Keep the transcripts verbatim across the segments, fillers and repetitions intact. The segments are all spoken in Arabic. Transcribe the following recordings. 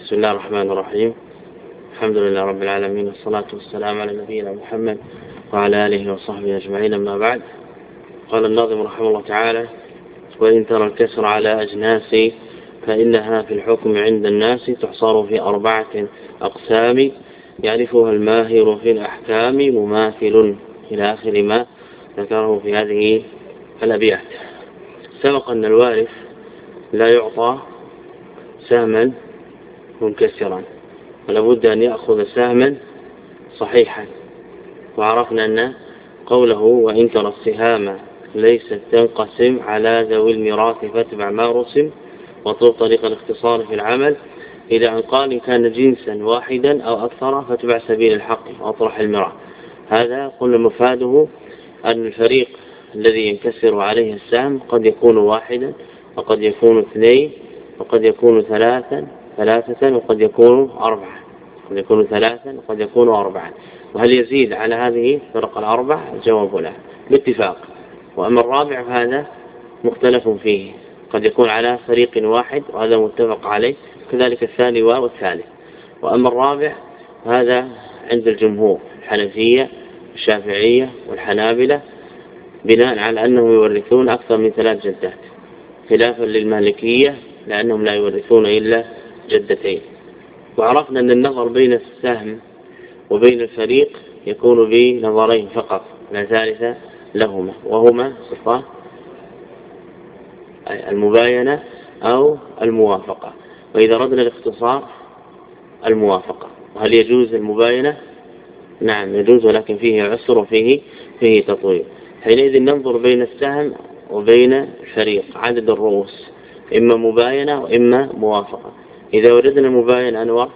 بسم الله الرحمن الرحيم. الحمد لله رب العالمين، والصلاة والسلام على نبينا محمد وعلى آله وصحبه أجمعين. أما بعد، قال الناظم رحمه الله تعالى: وإن ترى الكسر على أجناس فإنها في الحكم عند الناس تحصر في أربعة أقسام يعرفها الماهر في الأحكام مماثل، إلى آخر ما ذكره في هذه الأبيات. سبق أن الوارث لا يعطى سهما منكسرا، ولابد أن يأخذ سهما صحيحا، وعرفنا أن قوله وإن ترى السهام ليست تنقسم على ذوي الميراث فاتبع ما رسم وطلب طريق الاختصار في العمل، إذا أن قال إن كان جنسا واحدا أو أكثر فاتبع سبيل الحق وأطرح الميراث. هذا قلنا مفاده أن الفريق الذي ينكسر عليه السهم قد يكون واحدا، وقد يكون اثنين، وقد يكون ثلاثا ثلاثة وقد يكون أربعة، قد يكون ثلاثا وقد يكون أربعا. وهل يزيد على هذه الفرق الأربع؟ الجواب لا باتفاق. وأما الرابع فهذا مختلف فيه، قد يكون على فريق واحد وهذا متفق عليه، كذلك الثاني والثالث. وأما الرابع هذا عند الجمهور الحنفية والشافعية والحنابلة بناء على أنهم يورثون أكثر من ثلاث جدات، خلافا للمالكية لأنهم لا يورثون إلا جدتين. وعرفنا أن النظر بين السهم وبين الفريق يكون بنظرين فقط لا ثالث لهما، وهما صفات المباينة أو الموافقة. وإذا ردنا الاختصار الموافقة. وهل يجوز المباينة؟ نعم يجوز، ولكن فيه عسر وفيه فيه تطويل. حينئذ ننظر بين السهم وبين الفريق عدد الرؤوس، إما مباينة وإما موافقة. إذا وجدنا مباينة أنور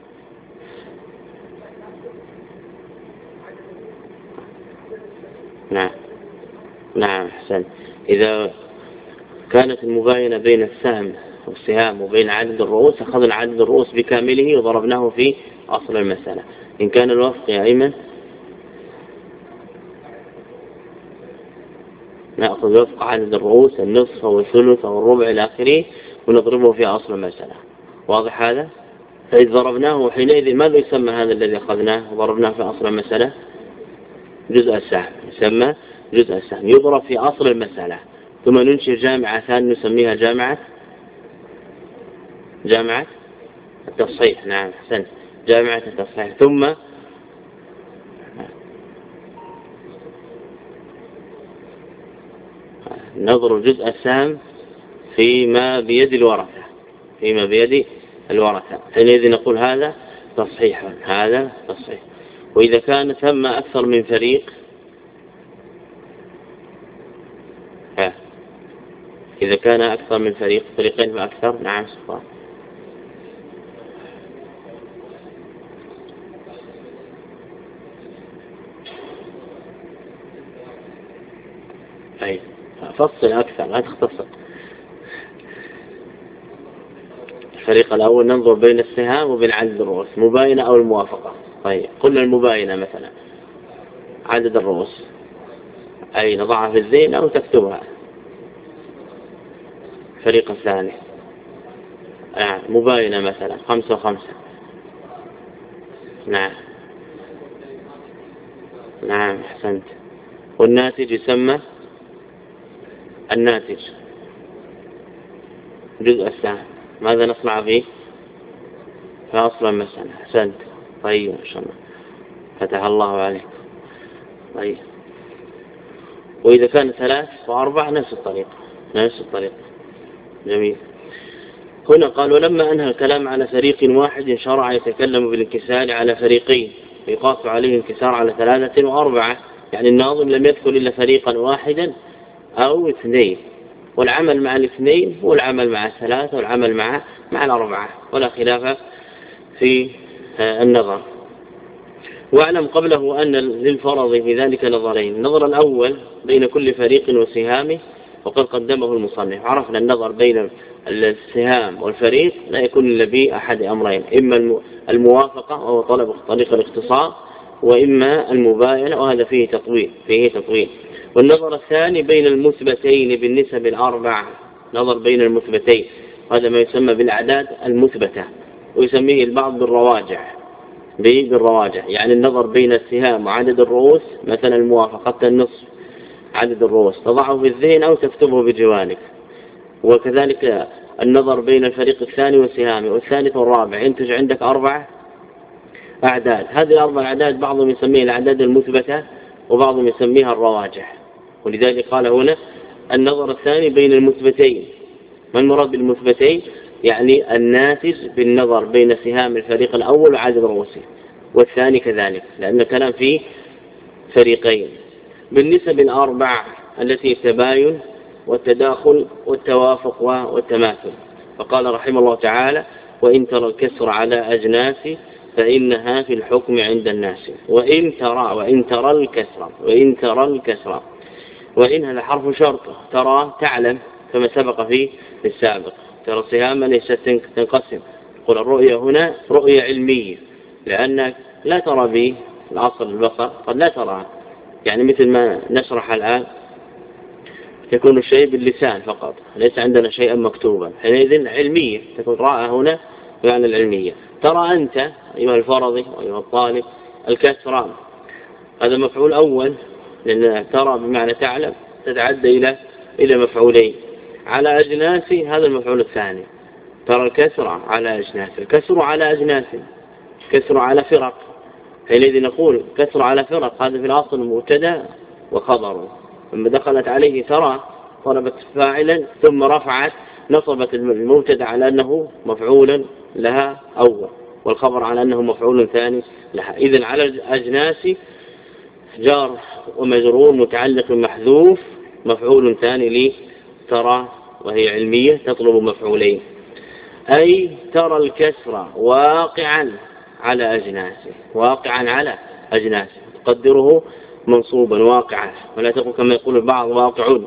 نعم نعم أحسن. إذا كانت المباينة بين السهم والسهام وبين عدد الرؤوس أخذنا عدد الرؤوس بكامله وضربناه في أصل المسألة. إن كان الوفق يا أيمن نأخذ وفق عدد الرؤوس النصف أو الثلث أو الربع إلى آخره ونضربه في أصل المسألة. واضح هذا؟ فإذا ضربناه حينئذ ماذا يسمى هذا الذي أخذناه وضربناه في أصل المسألة؟ جزء السهم. يسمى جزء السهم، يضرب في أصل المسألة، ثم ننشئ جامعة ثانية نسميها جامعة جامعة التصحيح. نعم أحسنت، جامعة التصحيح. ثم نضرب جزء السهم فيما بيد الورثة فيما بيد الورثة حينئذ نقول هذا تصحيح، هذا تصحيح. وإذا كان ثم أكثر من فريق، إذا كان أكثر من فريق، فريقين فأكثر، نعم صفات. أي فصل أكثر لا تختصر. الفريق الأول ننظر بين السهام وبين عدد الرؤوس، مباينة أو الموافقة. طيب قلنا المباينة مثلا عدد الرؤوس، أي نضعها في الذهن أو تكتبها. الفريق الثاني آه. مباينة مثلا خمسة وخمسة. نعم نعم أحسنت. والناتج يسمى الناتج جزء السهم. ماذا نصنع فيه؟ فأصل المسألة. أحسنت. طيب إن شاء الله فتح الله عليك. طيب وإذا كان ثلاث وأربع نفس الطريقة نفس الطريقة. جميل. هنا قال ولما أنهى الكلام على فريق واحد شرع يتكلم بالانكسار على فريقين، يقاس عليه انكسار على ثلاثة وأربعة. يعني الناظم لم يذكر إلا فريقا واحدا أو اثنين، والعمل مع الاثنين هو العمل مع الثلاثة والعمل مع مع الأربعة، ولا خلاف في النظر. واعلم قبله أن للفرض في ذلك نظرين: النظر الأول بين كل فريق وسهامه وقد قدمه المصنف. عرفنا النظر بين السهام والفريق لا يكون إلا بأحد أمرين: إما الموافقة وهو طلب طريق الاختصار، وإما المباينة وهذا فيه تطويل فيه تطويل. والنظر الثاني بين المثبتين بالنسب الأربع، نظر بين المثبتين، هذا ما يسمى بالأعداد المثبتة. ويسميه البعض بالرواجع بالرواجع يعني النظر بين السهام وعدد الرؤوس، مثلا الموافقة النصف عدد الرؤوس تضعه في الذهن أو تكتبه بجوانب. وكذلك النظر بين الفريق الثاني والسهام والثالث والرابع ينتج عندك أربع أعداد. هذه الأربع أعداد بعضهم يسميها الأعداد المثبتة وبعضهم يسميها الرواجح. ولذلك قال هنا النظر الثاني بين المثبتين. ما المراد بالمثبتين؟ يعني الناتج بالنظر بين سهام الفريق الأول وعدد رؤوسه، والثاني كذلك لأن الكلام فيه فريقين. بالنسب الأربع التي التباين والتداخل والتوافق والتماثل. فقال رحمه الله تعالى وإن ترى الكسر على أجناس فإنها في الحكم عند الناس. وإن ترى وإن ترى الكسر وإن ترى الكسر وإن هذا حرف شرط. ترى تعلم كما سبق في السابق. ترى سهاما ليست تنقسم. قل الرؤية هنا رؤية علمية لأنك لا ترى به الأصل البصر قد لا ترى، يعني مثل ما نشرح الآن يكون الشيء باللسان فقط ليس عندنا شيئا مكتوبا، حينئذ علمية تكون رأى هنا يعني العلمية. ترى أنت أيها الفرضي وأيها الطالب الكسران هذا مفعول أول لأن ترى بمعنى تعلم تتعدى إلى إلى مفعولين. على أجناس هذا المفعول الثاني. ترى الكسر على أجناس. الكسر على أجناس كسر على فرق، حينئذ نقول كسر على فرق هذا في الأصل مبتدا وخبر. لما دخلت عليه ترى طلبت فاعلا ثم رفعت نصبت المبتدا على أنه مفعولا لها أول والخبر على أنه مفعول ثاني لها. إذن على الأجناس جار ومجرور متعلق محذوف مفعول ثاني لي ترى وهي علمية تطلب مفعولين. أي ترى الكسر واقعا على أجناسه واقعا على أجناسه تقدره منصوبا واقعا ولا تقول كما يقول البعض واقعون.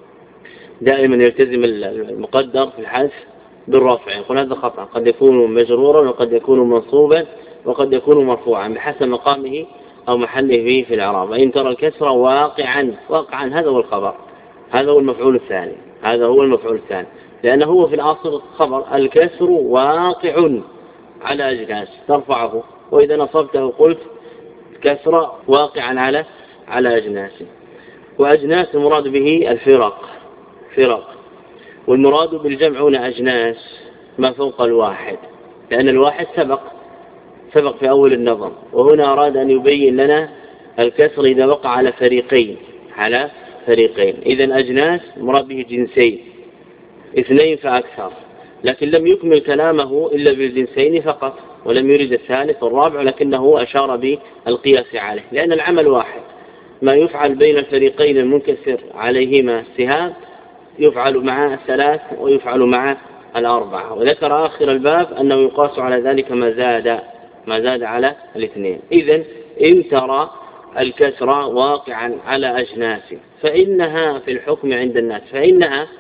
دائما يلتزم المقدر في الحذف بالرفع يقول هذا خطأ. قد يكون مجرورا وقد يكون منصوبا وقد يكون مرفوعا بحسب مقامه أو محله فيه في الإعراب. وإن ترى الكسر واقعا واقعا هذا هو الخبر هذا هو المفعول الثاني هذا هو المفعول الثاني لأنه هو في الأصل خبر الكسر واقع على أجناس ترفعه. وإذا نصبته قلت كسر واقعا على على أجناس. وأجناس المراد به الفرق فرق والمراد بالجمع هنا أجناس ما فوق الواحد لأن الواحد سبق سبق في أول النظم. وهنا أراد أن يبين لنا الكسر إذا وقع على فريقين على فريقين. إذن أجناس مراد به جنسين اثنين فأكثر، لكن لم يكمل كلامه إلا بالجنسين فقط ولم يرد الثالث والرابع، لكنه أشار بالقياس عليه لأن العمل واحد. ما يفعل بين الفريقين المنكسر عليهما السهام يفعل مع الثلاث ويفعل مع الأربعة. وذكر آخر الباب أنه يقاس على ذلك ما زاد ما زاد على الاثنين. إذن إن ترى الكسر واقعا على أجناس فإنها في الحكم عند الناس. فإنها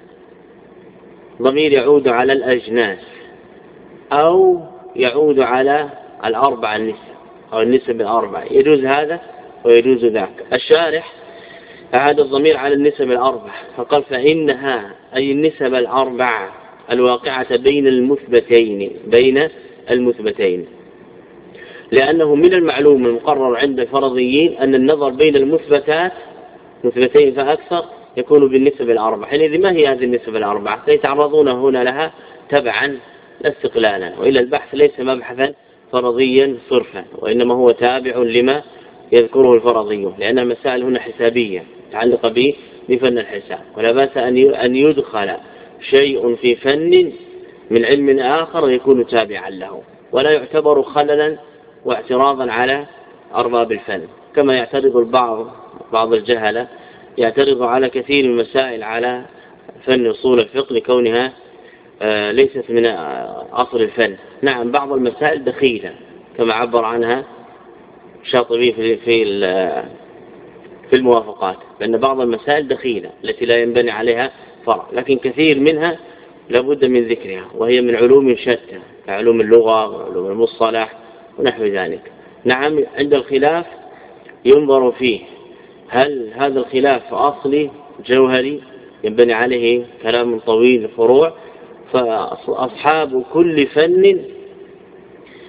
ضمير يعود على الأجناس أو يعود على الأربع النسب أو النسب الأربع يجوز هذا ويجوز ذاك. الشارح أعاد الضمير على النسب الأربع فقال فإنها أي النسب الأربع الواقعة بين المثبتين بين المثبتين لأنه من المعلوم المقرر عند الفرضيين أن النظر بين المثبتات مثبتين فأكثر يكون بالنسب الأربع. حينئذ ما هي هذه النسب الأربع؟ سيتعرضون هنا لها تبعا لا استقلالا، وإلا البحث ليس مبحثا فرضيا صرفا وإنما هو تابع لما يذكره الفرضيون لأن المسائل هنا حسابية متعلقة به بفن الحساب. ولا بأس أن يدخل شيء في فن من علم آخر ويكون تابعا له ولا يعتبر خللا واعتراضا على أرباب الفن كما يعترض البعض بعض الجهلة يعترض على كثير من المسائل على فن أصول الفقه لكونها ليست من أصل الفن. نعم بعض المسائل دخيلة كما عبر عنها الشاطبي في في في الموافقات بأن بعض المسائل دخيلة التي لا ينبني عليها فرع، لكن كثير منها لابد من ذكرها وهي من علوم شتى كعلوم اللغة وعلوم المصطلح ونحو ذلك. نعم عند الخلاف ينظر فيه هل هذا الخلاف أصلي جوهري ينبني عليه كلام طويل فروع، فأصحاب كل فن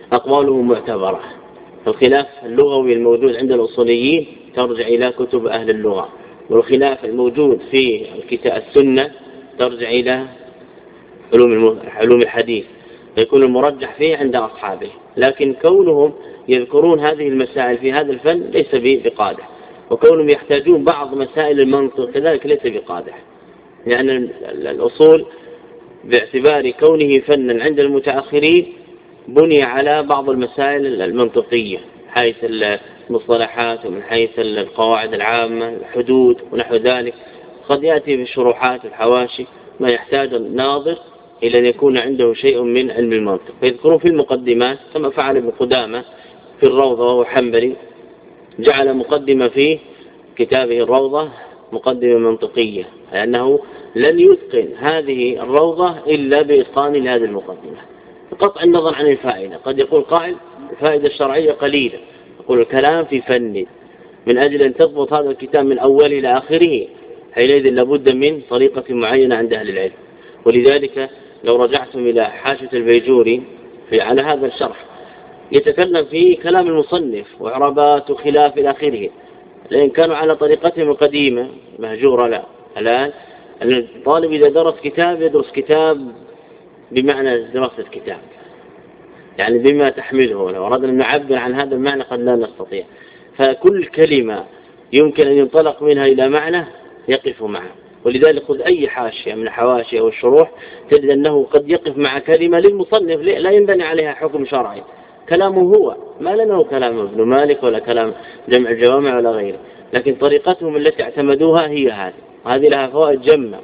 أقواله معتبرة. الخلاف اللغوي الموجود عند الأصوليين ترجع إلى كتب أهل اللغة، والخلاف الموجود في الكتاب السنة ترجع إلى علوم علوم الحديث، فيكون المرجح فيه عند أصحابه. لكن كونهم يذكرون هذه المسائل في هذا الفن ليس بقادح، وكونهم يحتاجون بعض مسائل المنطق كذلك ليس بقادح، لأن الأصول باعتبار كونه فنا عند المتأخرين بني على بعض المسائل المنطقية حيث المصطلحات ومن حيث القواعد العامة الحدود ونحو ذلك. قد يأتي في الشروحات الحواشي ما يحتاج الناظر إلى أن يكون عنده شيء من علم المنطق، فيذكرون في المقدمات كما فعل ابن قدامة في الروضة وهو حنبلي، جعل مقدمة في كتابه الروضة مقدمة منطقية، لأنه لن يتقن هذه الروضة إلا بإتقان لهذه المقدمة. بقطع النظر عن الفائدة، قد يقول قائل الفائدة الشرعية قليلة، يقول الكلام في فن، من أجل أن تضبط هذا الكتاب من أوله إلى آخره حينئذ لابد من طريقة معينة عند أهل العلم. ولذلك لو رجعتم إلى حاشية البيجوري في على هذا الشرح يتكلم في كلام المصنف وعربات وخلاف إلى آخره، لأن كانوا على طريقتهم القديمة مهجورة. لا، الآن الطالب إذا درس كتاب يدرس كتاب بمعنى دراسة كتاب، يعني بما تحمله. لو أردنا أن نعبر عن هذا المعنى قد لا نستطيع، فكل كلمة يمكن أن ينطلق منها إلى معنى يقف معه. ولذلك خذ أي حاشية من حواشي أو الشروح تجد أنه قد يقف مع كلمة للمصنف لا ينبني عليها حكم شرعي، كلامه هو، ما لنا كلام ابن مالك ولا كلام جمع الجوامع ولا غيره، لكن طريقتهم التي اعتمدوها هي هذه، وهذه لها فوائد جمة.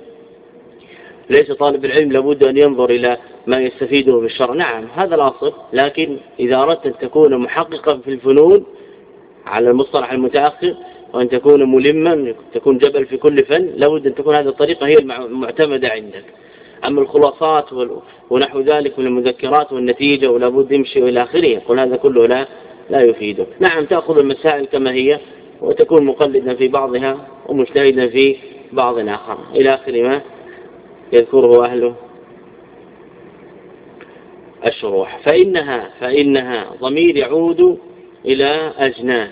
ليس طالب العلم لابد أن ينظر إلى ما يستفيده بالشرع، نعم هذا الأصل، لكن إذا أردت أن تكون محققا في الفنون على المصطلح المتأخر وأن تكون ملما تكون جبل في كل فن، لابد أن تكون هذه الطريقة هي المعتمدة عندك. أما الخلاصات ونحو ذلك من المذكرات والنتيجة ولابد يمشي إلى آخره، يقول هذا كله لا لا يفيدك. نعم تأخذ المسائل كما هي وتكون مقلدا في بعضها ومجتهدا في بعض آخر إلى آخر ما يذكره أهله الشروح. فإنها فإنها ضمير يعود إلى أجناس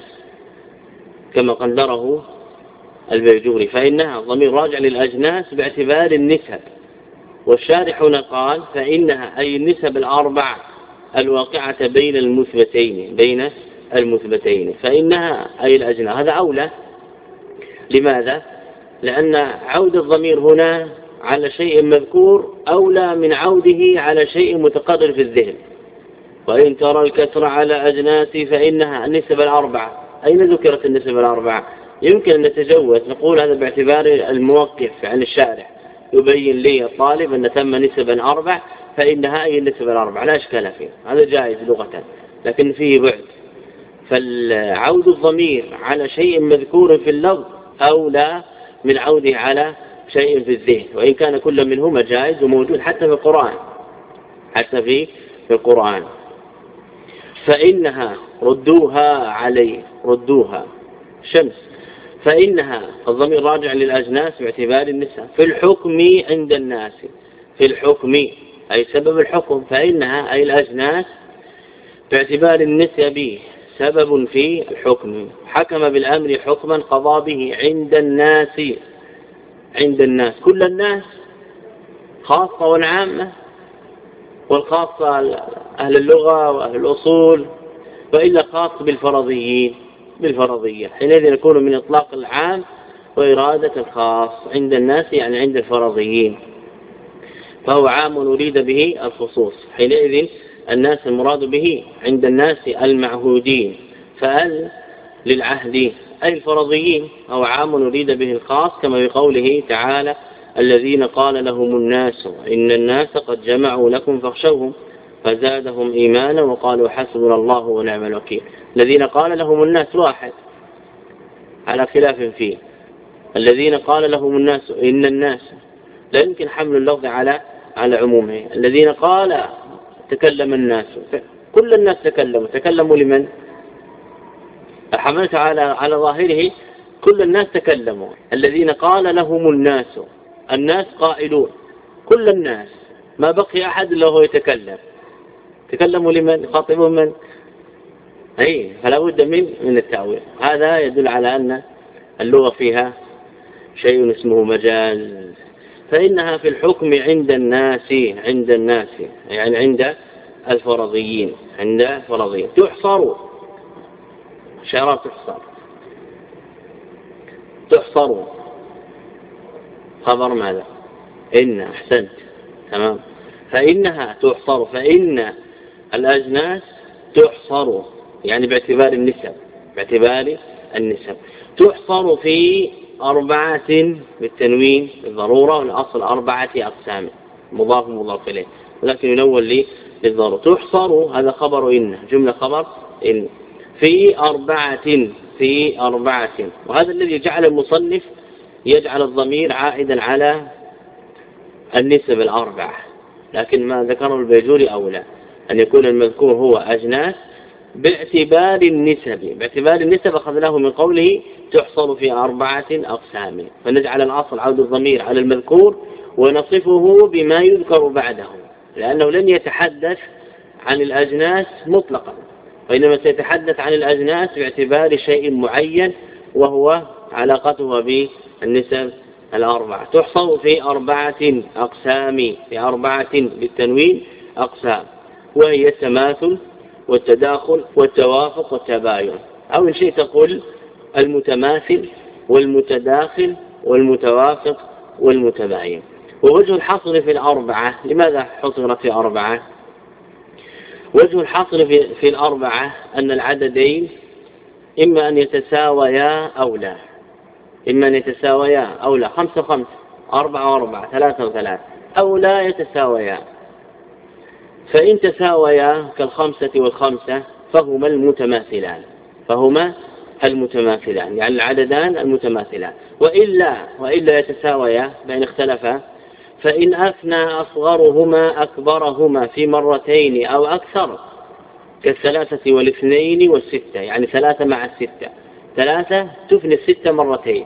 كما قدره البيجوري، فإنها ضمير راجع للأجناس باعتبار النسب، والشارح هنا قال فإنها أي النسب الأربع الواقعة بين المثبتين بين المثبتين فإنها أي الأجناس. هذا أولى. لماذا؟ لأن عود الضمير هنا على شيء مذكور أولى من عوده على شيء متقرر في الذهن. وإن ترى الكسر على أجناس فإنها النسب الأربعة. أين ذكرت النسب الأربعة؟ يمكن أن نتجوز نقول هذا باعتبار الموقف عن الشارح يبين لي الطالب أن تم نسبا أربع فإنها أي النسب الأربعة لا إشكال فيه، هذا جائز لغة، لكن فيه بعد. فالعود الضمير على شيء مذكور في اللفظ أولى من عوده على شيء في الذهن، وإن كان كل منهما جائز وموجود حتى في القرآن حتى في في القرآن. فإنها ردوها عليه ردوها شمس. فإنها الضمير راجع للأجناس باعتبار النساء في الحكم عند الناس، في الحكم أي سبب الحكم، فإنها أي الأجناس باعتبار النسب سبب في الحكم، حكم بالأمر حكما قضى به عند الناس. عند الناس كل الناس خاصة والعامة، والخاصة أهل اللغة وأهل الأصول، وإلا خاص بالفرضيين بالفرضية، حينئذ يكون من إطلاق العام وإرادة الخاص عند الناس يعني عند الفرضيين، فهو عام أريد به الخصوص، حينئذ الناس المراد به عند الناس المعهودين، فأل للعهد أي الفرضيين، أو عام أريد به الخاص كما بقوله تعالى الذين قال لهم الناس إن الناس قد جمعوا لكم فاخشوهم فزادهم إيمانا وقالوا حسبنا الله ونعم الوكيل. الذين قال لهم الناس واحد على خلاف فيه، الذين قال لهم الناس إن الناس لا يمكن حمل اللفظ على على عمومه. الذين قال تكلم الناس كل الناس تكلموا تكلموا لمن؟ حملت على على ظاهره كل الناس تكلموا. الذين قال لهم الناس الناس قائلون كل الناس ما بقي أحد إلا هو يتكلم، تكلموا لمن؟ يخاطبوا من؟ أي فلا بد من من التأويل. هذا يدل على أن اللغة فيها شيء اسمه مجاز، فإنها في الحكم عند الناس عند الناس يعني عند الفرضيين عند الفرضيين تحصر، شعارات تحصر تحصر خبر ماذا؟ إن أحسنت تمام، فإنها تحصر، فإن الأجناس تحصر يعني باعتبار النسب باعتبار النسب تحصر في أربعة بالتنوين بالضرورة، والأصل أربعة أقسام مضاف مضاف إليه ولكن ينول لي بالضرورة. تحصر هذا خبر إن جملة خبر إن في أربعة في أربعة، وهذا الذي جعل المصنف يجعل الضمير عائدا على النسب الأربعة، لكن ما ذكره البيجوري أولى أن يكون المذكور هو أجناس باعتبار النسب باعتبار النسب أخذناه من قوله تحصل في أربعة أقسام، فنجعل الأصل عود الضمير على المذكور ونصفه بما يذكر بعده، لأنه لن يتحدث عن الأجناس مطلقا، وإنما سيتحدث عن الأجناس باعتبار شيء معين وهو علاقته بالنسب الأربعة. تحصل في أربعة أقسام في أربعة بالتنوين أقسام، وهي التماثل والتداخل والتوافق والتباين، أو إن شئت تقول المتماثل والمتداخل والمتوافق والمتباين. ووجه الحصر في الأربعة، لماذا حصر في أربعة؟ وجه الحصر في, في الأربعة أن العددين إما أن يتساويا أو لا، إما أن يتساويا أو لا، خمسة وخمسة أربعة وأربعة ثلاثة وثلاثة، أو لا يتساويا. فإن تساويا كالخمسة والخمسة فهما المتماثلان فهما المتماثلان يعني العددان المتماثلان. وإلا وإلا يتساويا بين اختلفا، فإن أثنى أصغرهما أكبرهما في مرتين أو أكثر كالثلاثة والاثنين والستة، يعني ثلاثة مع الستة، ثلاثة تفني الستة مرتين،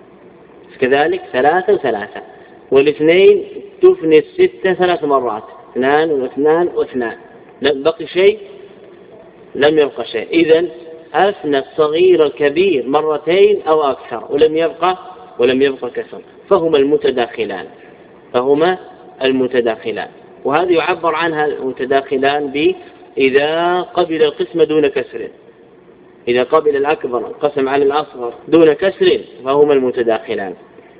كذلك ثلاثة وثلاثة، والاثنين تفني الستة ثلاث مرات، اثنان واثنان واثنان، لم بقي شيء لم يبقى شيء. إذن أثنى الصغير الكبير مرتين أو أكثر ولم يبقى ولم يبقى كسر، فهما المتداخلان فهما المتداخلان وهذا يعبر عنها المتداخلان ب إذا قبل القسم دون كسر، إذا قبل الأكبر القسم على الأصغر دون كسر فهما المتداخلان.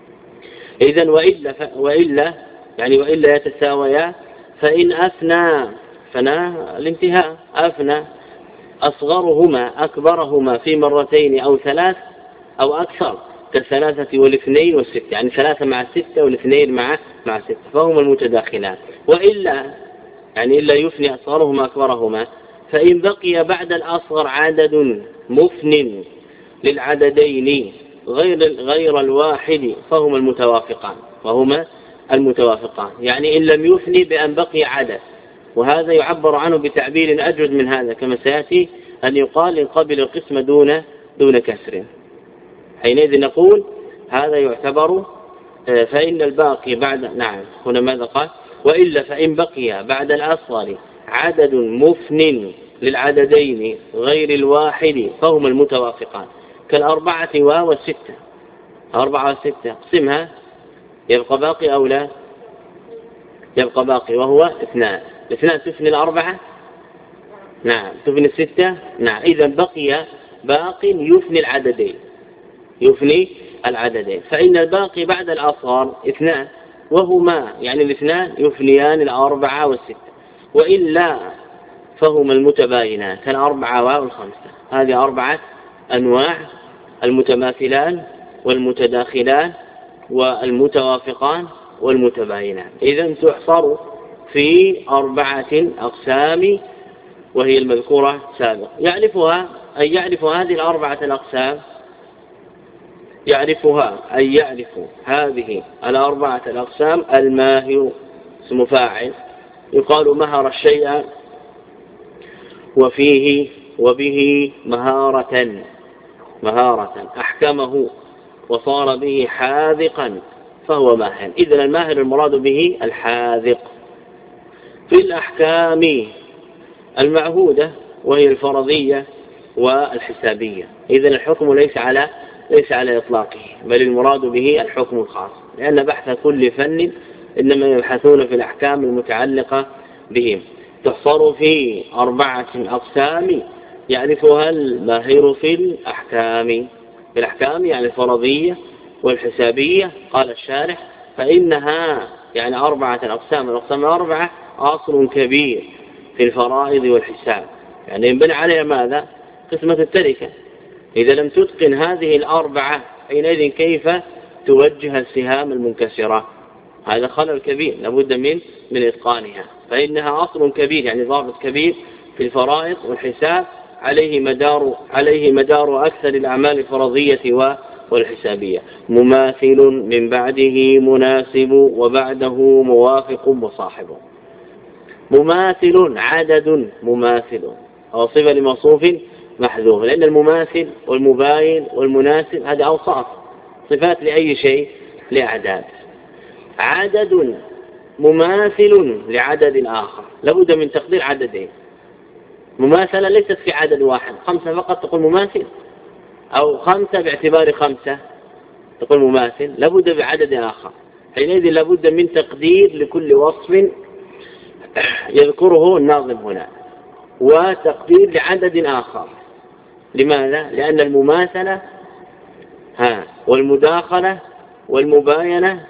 إذن وإلا, ف... وإلا يعني وإلا يتساويا، فإن أثنى فنا الانتهاء أثنى أصغرهما أكبرهما في مرتين أو ثلاث أو أكثر كالثلاثة والاثنين والستة، يعني ثلاثة مع الستة والاثنين مع مع الستة فهما المتداخلان. وإلا يعني إلا يفني أصغرهما أكبرهما، فإن بقي بعد الأصغر عدد مفن للعددين غير غير الواحد فهما المتوافقان فهما المتوافقان يعني إن لم يفني بأن بقي عدد، وهذا يعبر عنه بتعبير أجود من هذا كما سيأتي أن يقال إن قبل القسم دون دون كسر، حينئذ نقول هذا يعتبر فإن الباقي بعد نعم هنا ماذا قال؟ وإلا فإن بقي بعد الأصغر عدد مفن للعددين غير الواحد فهما المتوافقان كالأربعة والستة، أربعة والستة قسمها يبقى باقي أو لا؟ يبقى باقي وهو اثنان، الاثنان تفني الأربعة نعم تفني الستة نعم، إذا بقي باق يفني العددين يفني العددين فإن الباقي بعد الأصغر اثنان وهما يعني الاثنان يفنيان الأربعة والستة، وإلا فهما المتباينان كالأربعة والخمسة. هذه أربعة أنواع: المتماثلان والمتداخلان والمتوافقان والمتباينان. إذن تحصر في أربعة أقسام وهي المذكورة سابقا. يعرفها أي يعرف هذه الأربعة الأقسام يعرفها أي يعرف هذه الأربعة الأقسام الماهر اسم فاعل يقال مهر الشيء وفيه وبه مهارة مهارة أحكمه وصار به حاذقا فهو ماهر. إذن الماهر المراد به الحاذق. في الأحكام المعهودة وهي الفرضية والحسابية. إذن الحكم ليس على ليس على إطلاقه، بل المراد به الحكم الخاص، لأن بحث كل فن إنما يبحثون في الأحكام المتعلقة بهم. تحصر في أربعة أقسام يعرفها الماهر في الأحكام. في الأحكام يعني الفرضية والحسابية. قال الشارح فإنها يعني أربعة أقسام، الأقسام الأربعة أصل كبير في الفرائض والحساب، يعني ينبني عليها ماذا؟ قسمة التركة. إذا لم تتقن هذه الأربعة حينئذ كيف توجه السهام المنكسرة؟ هذا خلل كبير لابد من من إتقانها، فإنها أصل كبير يعني ضابط كبير في الفرائض والحساب، عليه مدار عليه مدار أكثر الأعمال الفرضية والحسابية. مماثل من بعده مناسب وبعده موافق وصاحبه. مماثل عدد مماثل أو صفة لموصوف محذوف، لأن المماثل والمباين والمناسب هذه أوصاف صفات لأي شيء؟ لأعداد. عدد مماثل لعدد آخر، لابد من تقدير عددين. مماثلة ليست في عدد واحد، خمسة فقط تقول مماثل، أو خمسة باعتبار خمسة تقول مماثل، لابد بعدد آخر. حينئذ لابد من تقدير لكل وصف يذكره الناظم هنا، وتقدير لعدد آخر. لماذا؟ لأن المماثلة ها والمداخلة والمباينة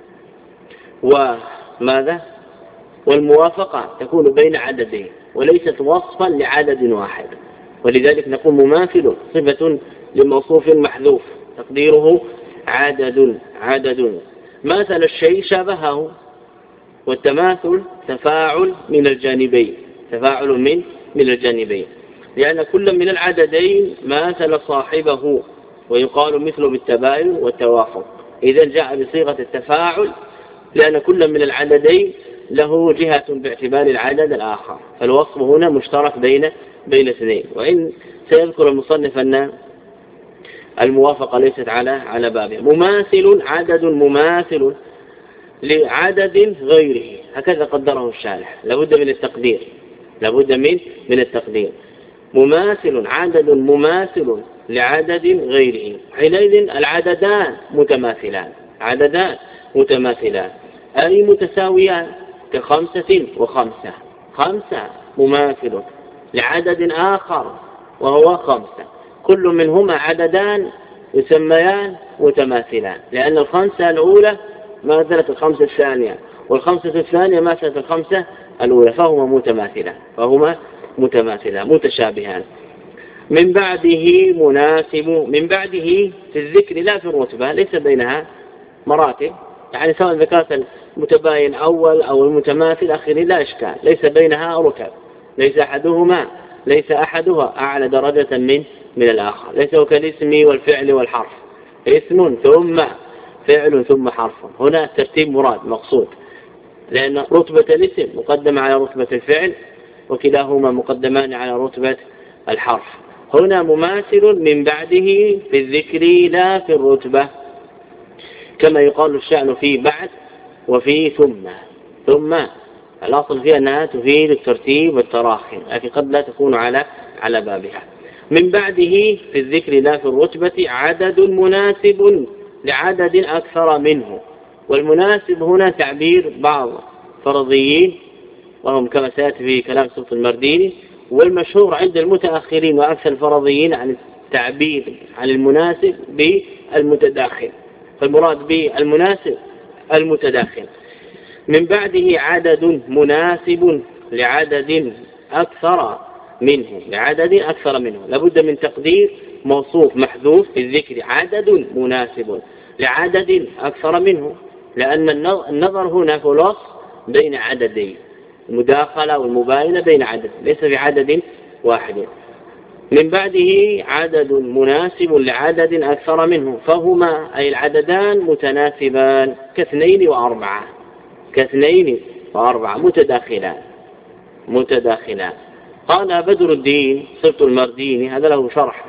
وماذا والموافقة تكون بين عددين وليست وصفا لعدد واحد، ولذلك نقول مماثل صفة لموصوف محذوف تقديره عدد. عدد مثل الشيء شابهه، والتماثل تفاعل من الجانبين، تفاعل من من الجانبين، لأن كل من العددين ماثل صاحبه، ويقال مثله بالتباين والتوافق. إذا جاء بصيغة التفاعل لأن كل من العددين له جهة باعتبار العدد الآخر، فالوصف هنا مشترك بين بين اثنين. وإن سيذكر المصنف أن الموافقة ليست على على بابه. مماثل عدد مماثل لعدد غيره، هكذا قدره الشارح، لابد من التقدير، لابد من من التقدير. مماثل عدد مماثل لعدد غيره، حينئذ العددان متماثلان، عددان متماثلان أي متساويان، كخمسة وخمسة. خمسة مماثل لعدد آخر وهو خمسة، كل منهما عددان يسميان متماثلان، لأن الخمسة الأولى ماثلة الخمسة الثانية، والخمسة الثانية ماثلة الخمسة الأولى، فهما متماثلان فهما متماثلان متشابهان. من بعده مناسب، من بعده في الذكر لا في الرتبة، ليس بينها مراتب، يعني سواء ذكرت المتباين أول أو المتماثل أخير لا إشكال، ليس بينها رتب، ليس أحدهما ليس أحدها أعلى درجة من من الآخر، ليس كالاسم والفعل والحرف، اسم ثم فعل ثم حرف. هنا الترتيب مراد مقصود، لأن رتبة الاسم مقدمة على رتبة الفعل، وكلاهما مقدمان على رتبة الحرف. هنا مماثل من بعده في الذكر لا في الرتبة، كما يقال الشأن في بعد وفي ثم. ثم الأصل فيها أنها تفيد الترتيب والتراخي، لكن قد لا تكون على على بابها. من بعده في الذكر لا في الرتبة عدد مناسب لعدد أكثر منه. والمناسب هنا تعبير بعض فرضيين، وهم كما سيأتي في كلام صوت المرديني، والمشهور عند المتأخرين وأكثر الفرضيين عن التعبير عن المناسب بالمتداخل، فالمراد بالمناسب المتداخل. من بعده عدد مناسب لعدد أكثر منه، لعدد أكثر منه، لابد من تقدير موصوف محذوف في الذكر عدد مناسب لعدد أكثر منه، لأن النظر هنا في الوصف بين عددين، المداخلة والمباينة بين عدد ليس في عدد واحد. من بعده عدد مناسب لعدد أكثر منه، فهما أي العددان متناسبان كاثنين وأربعة، كاثنين وأربعة متداخلان متداخلان. قال بدر الدين صفت المرديني، هذا له شرح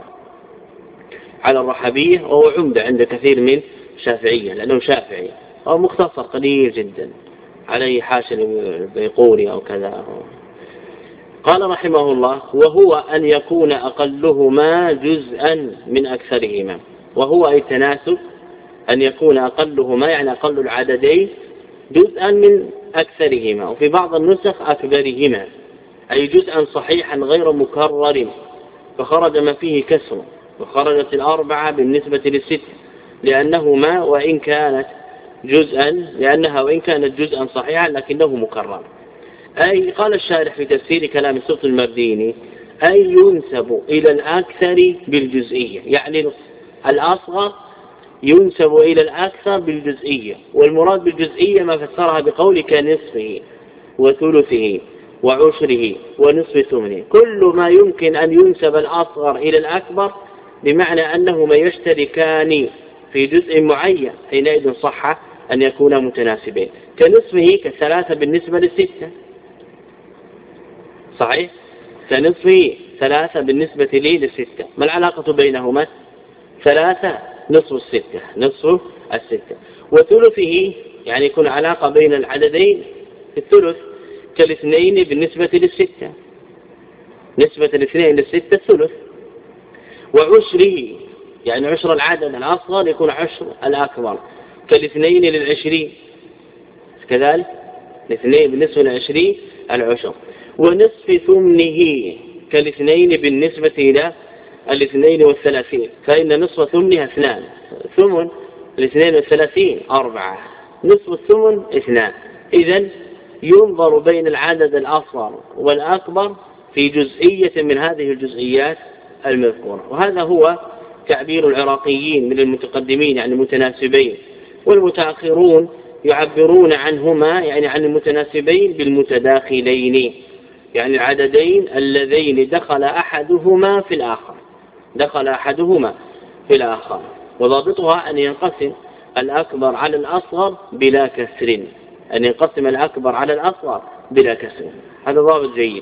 على الرحبية وهو عمدة عند كثير من شافعية، لأنه شافعي، أو مختصر قليل جدا عليه حاشا البيقوني أو كذا. قال رحمه الله: وهو أن يكون أقلهما جزءا من أكثرهما. وهو أي تناسب، أن يكون أقلهما يعني أقل العددين جزءا من أكثرهما، وفي بعض النسخ أكبرهما، أي جزءا صحيحا غير مكرر، فخرج ما فيه كسر، وخرجت الأربعة بالنسبة للست لأنهما وإن كانت جزءا لأنها وإن كانت جزءا صحيحا لكنه مكرر. أي قال الشارح في تفسير كلام السبط المرديني: أي ينسب إلى الأكثر بالجزئية، يعني الأصغر ينسب إلى الأكثر بالجزئية، والمراد بالجزئية ما فسرها بقولك نصفه وثلثه وعشره ونصف ثمنه، كل ما يمكن أن ينسب الأصغر إلى الأكبر بمعنى أنهما يشتركان في جزء معين، حينئذ صح أن يكونا متناسبين، كنصفه كثلاثة بالنسبة للستة، صحيح؟ كنصفه ثلاثة بالنسبة لي للستة، ما العلاقة بينهما؟ ثلاثة نصف الستة، نصف الستة. وثلثه يعني يكون علاقة بين العددين في الثلث، كالاثنين بالنسبة للستة، نسبة الاثنين للستة الثلث. وعشره يعني عشر العدد الأصغر يكون عشر الأكبر، كالاثنين للعشرين كذلك، الاثنين بالنسبة للعشرين العشر. ونصف ثمنه كالاثنين بالنسبة إلى الاثنين والثلاثين، فإن نصف ثمنها اثنان، ثمن الاثنين والثلاثين أربعة، نصف الثمن اثنان. إذن ينظر بين العدد الأصغر والأكبر في جزئية من هذه الجزئيات المذكورة، وهذا هو تعبير العراقيين من المتقدمين يعني المتناسبين، والمتأخرون يعبرون عنهما يعني عن المتناسبين بالمتداخلين، يعني العددين اللذين دخل أحدهما في الآخر، دخل أحدهما في الآخر. وضابطها أن ينقسم الأكبر على الأصغر بلا كسر، أن ينقسم الأكبر على الأصغر بلا كسر، هذا ضابط جيد.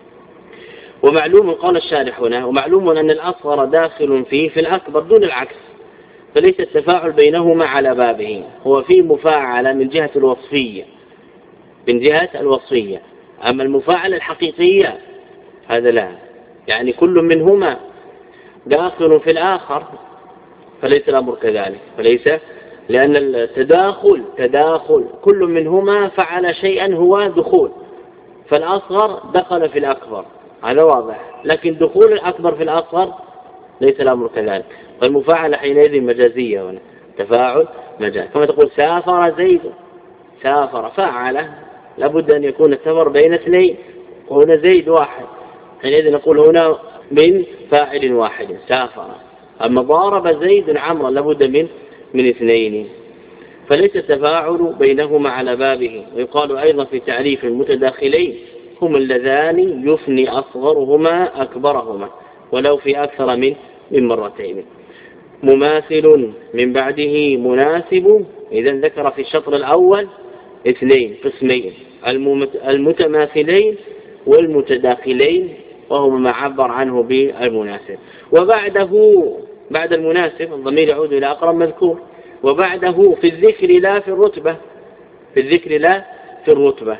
ومعلوم قال الشارح هنا: ومعلوم أن الأصغر داخل فيه في الأكبر دون العكس، فليس التفاعل بينهما على بابه، هو فيه مفاعلة من جهة الوصفية، من جهة الوصفية، أما المفاعلة الحقيقية هذا لا، يعني كل منهما داخل في الآخر، فليس الأمر كذلك، فليس، لأن التداخل تداخل كل منهما فعل شيئا هو دخول، فالأصغر دخل في الأكبر، هذا واضح، لكن دخول الأكبر في الأصغر ليس الأمر كذلك، فالمفاعلة حينئذ مجازية هنا، تفاعل مجاز، كما تقول سافر زيد، سافر فاعله، لابد أن يكون السفر بين اثنين، وهنا زيد واحد، حينئذ نقول هنا من فاعل واحد سافر. أما ضارب زيد عمرا لابد من من اثنين، فليس التفاعل بينهما على بابه. ويقال أيضا في تعريف المتداخلين: هما اللذان يفني أصغرهما أكبرهما ولو في أكثر من من مرتين. مماثل من بعده مناسب، إذا ذكر في الشطر الأول اثنين قسمين: المتماثلين والمتداخلين، وهو ما عبر عنه بالمناسب. وبعده بعد المناسب الضمير يعود إلى أقرب مذكور، وبعده في الذكر لا في الرتبة، في الذكر لا في الرتبة.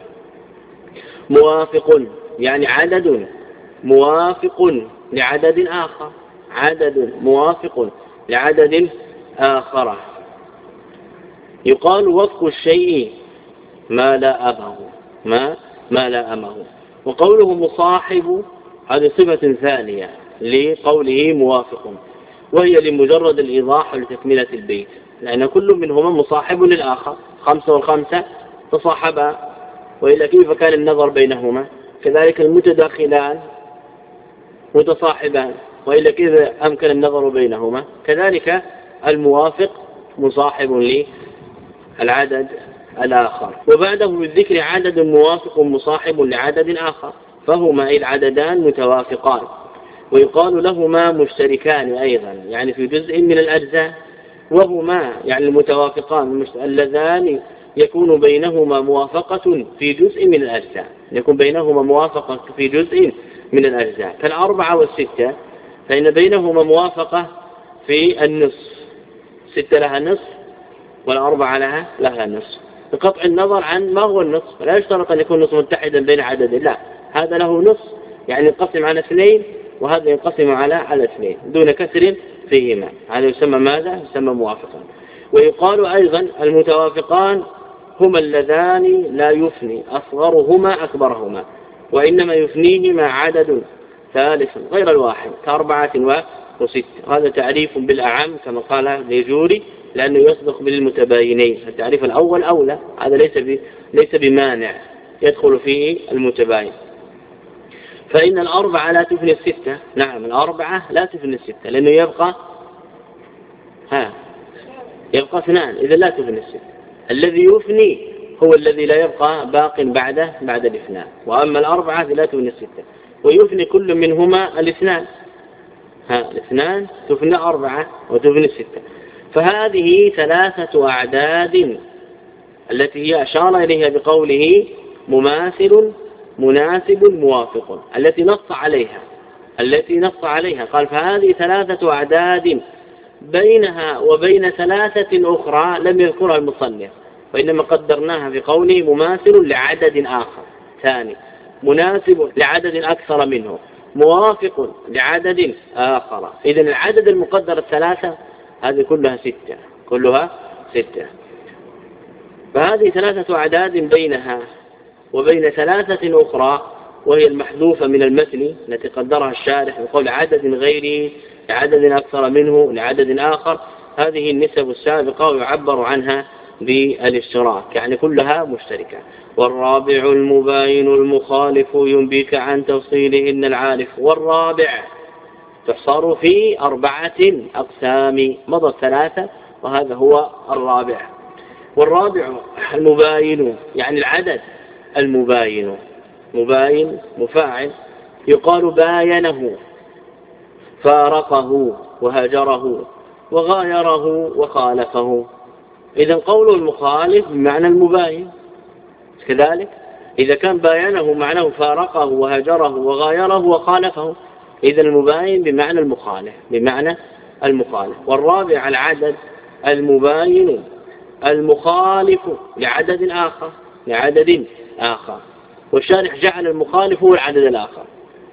موافق يعني عدد موافق لعدد آخر، عدد موافق لعدد آخر. يقال وفق الشيء ما لا أبه، ما ما لا أمه. وقوله مصاحب هذه صفة ثانية لقوله موافق، وهي لمجرد الإيضاح لتكملة البيت، لأن كل منهما مصاحب للآخر، خمسة والخمسة تصاحبا، وإلا كيف كان النظر بينهما؟ كذلك المتداخلان متصاحبان، وإلا كيف أمكن النظر بينهما؟ كذلك الموافق مصاحب للعدد الآخر. وبعده بالذكر عدد موافق مصاحب لعدد آخر، فهما العددان متوافقان، ويقال لهما مشتركان أيضا يعني في جزء من الأجزاء، وهما يعني المتوافقان اللذان يكون بينهما موافقة في جزء من الأجزاء، يكون بينهما موافقة في جزء من الأجزاء، كالأربعة والستة، فإن بينهما موافقة في النصف، ستة لها نصف والأربعة لها لها نصف، بقطع النظر عن ما هو النصف، لا يشترط أن يكون نصف متحدا بين عدد، لا، هذا له نصف يعني ينقسم على اثنين وهذا ينقسم على على اثنين دون كسر فيهما، هذا يسمى ماذا؟ يسمى موافقان. ويقال أيضا المتوافقان هما اللذان لا يفني أصغرهما أكبرهما، وإنما يفنيهما عدد ثالث غير الواحد كأربعة وست. هذا تعريف بالأعم كما قال ليجوري، لأنه يصدق بالمتباينين. التعريف الأول أولى، هذا ليس ليس بمانع يدخل فيه المتباين. فإن الأربعة لا تفني الستة. نعم الأربعة لا تفني الستة، لأنه يبقى ها يبقى اثنان، إذا لا تفني الستة. الذي يفني هو الذي لا يبقى باق بعد بعد الاثنان، وأما الأربعة لا تفني الستة، ويفني كل منهما الاثنان. ها الاثنان تفني أربعة وتفني الستة. فهذه ثلاثة أعداد التي هي أشار إليها بقوله مماثل مناسب موافق، التي نص عليها التي نص عليها قال فهذه ثلاثة أعداد بينها وبين ثلاثة أخرى لم يذكرها المصنف، وإنما قدرناها بقوله مماثل لعدد آخر ثاني، مناسب لعدد أكثر منه، موافق لعدد آخر. إذن العدد المقدر الثلاثة هذه كلها ستة كلها ستة. فهذه ثلاثة أعداد بينها وبين ثلاثة أخرى، وهي المحذوفة من المثل التي قدرها الشارح بقول عدد غيره لعدد أكثر منه لعدد آخر. هذه النسب السابقة ويعبر عنها بالاشتراك، يعني كلها مشتركة. والرابع المباين المخالف ينبيك عن تفصيلهن العارف. والرابع تحصر في أربعة أقسام، مضى ثلاثة وهذا هو الرابع. والرابع المباين يعني العدد المباين، مباين مفاعل، يقال باينه فارقه وهجره وغايره وخالفه. إذا قول المخالف بمعنى المباين كذلك، إذا كان باينه معناه فارقه وهجره وغايره وخالفه، إذا المباين بمعنى المخالف بمعنى المخالف. والرابع العدد المباين المخالف لعدد آخر لعدد آخر، والشارح جعل المخالف هو العدد الآخر.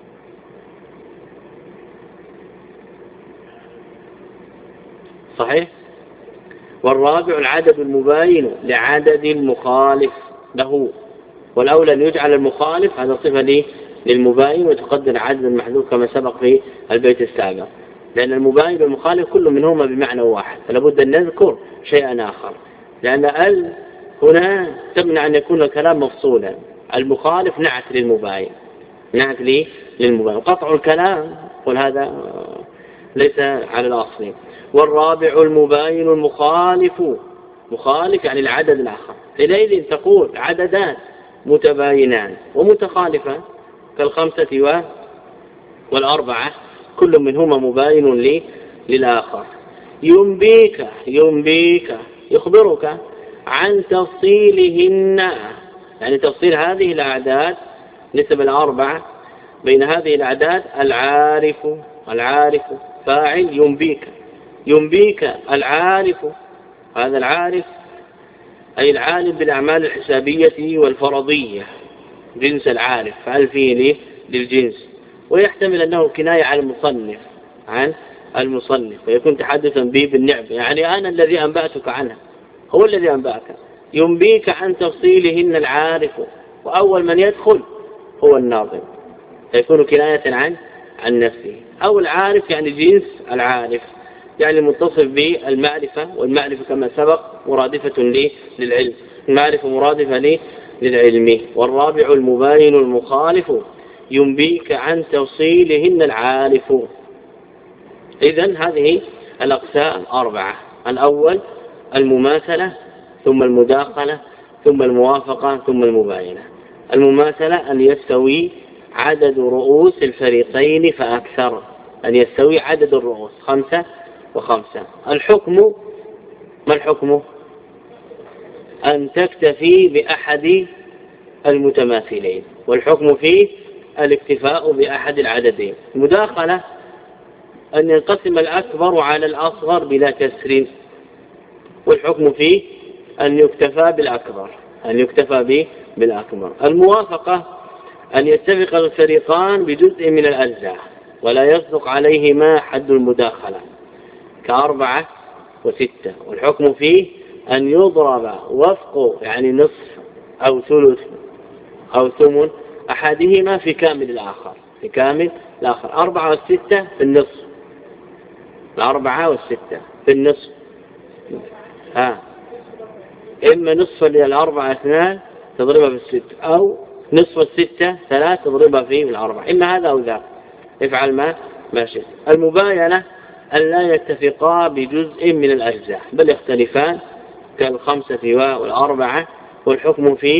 صحيح؟ والرابع العدد المباين لعدد المخالف له، والأولى أن يجعل المخالف هذا صفة لي للمباين وتقدر عدد المحذوف كما سبق في البيت السابق، لأن المباين والمخالف كل منهما بمعنى واحد، فلا بد أن نذكر شيئا آخر، لأن ال هنا تمنع أن يكون الكلام مفصولا. المخالف نعت للمباين نعت لي للمباين، قطع الكلام وهذا ليس على الأصل. والرابع المباين المخالف، مخالف يعني العدد الآخر. إليه تقول عددان متباينان ومتخالفان كالخمسة والأربعة كل منهما مباين لي للآخر. ينبيك ينبيك يخبرك عن تفصيلهن، يعني تفصيل هذه الأعداد نسب الأربعة بين هذه الأعداد. العارف العارف فاعل ينبيك ينبيك العارف، هذا العارف أي العالم بالأعمال الحسابية والفرضية، جنس العارف فعل فيه للجنس، ويحتمل أنه كناية على المصنف عن المصنف ويكون تحدثا به بالنعم، يعني أنا الذي أنبأتك عنها هو الذي أنبأك. ينبيك عن تفصيلهن العارف، وأول من يدخل هو الناظم، فيكون كناية عن عن نفسه. أو العارف يعني جنس العارف، يعني متصف بالمعرفة، والمعرفة كما سبق مرادفة لي للعلم، المعرفة مرادفة لي للعلم. والرابع المباين المخالف ينبيك عن تفصيلهن العارف. إذن هذه الأقسام أربعة: الأول المماثلة، ثم المداخلة، ثم الموافقة، ثم المباينة. المماثلة أن يستوي عدد رؤوس الفريقين فأكثر، أن يستوي عدد الرؤوس خمسة وخمسة. الحكم ما الحكم؟ أن تكتفي بأحد المتماثلين، والحكم فيه الاكتفاء بأحد العددين. المداخلة أن ينقسم الأكبر على الأصغر بلا كسر، والحكم فيه أن يكتفى بالأكبر أن يكتفى به بالأكبر. الموافقة أن يتفق الفريقان بجزء من الأجزاء ولا يصدق عليهما حد المداخلة كأربعة وستة، والحكم فيه أن يضرب وفق يعني نصف أو ثلث أو ثمن أحدهما في كامل الآخر في كامل الآخر. أربعة والستة في النصف، الأربعة والستة في النصف، ها إما نصف الأربعة اثنان تضربها في الستة، أو نصف الستة ثلاث تضربها فيه بالأربعة، إما هذا أو ذاك، افعل ما ما شئت. المباينة أن لا يتفقا بجزء من الأجزاء بل يختلفان كالخمسة والأربعة، والحكم فيه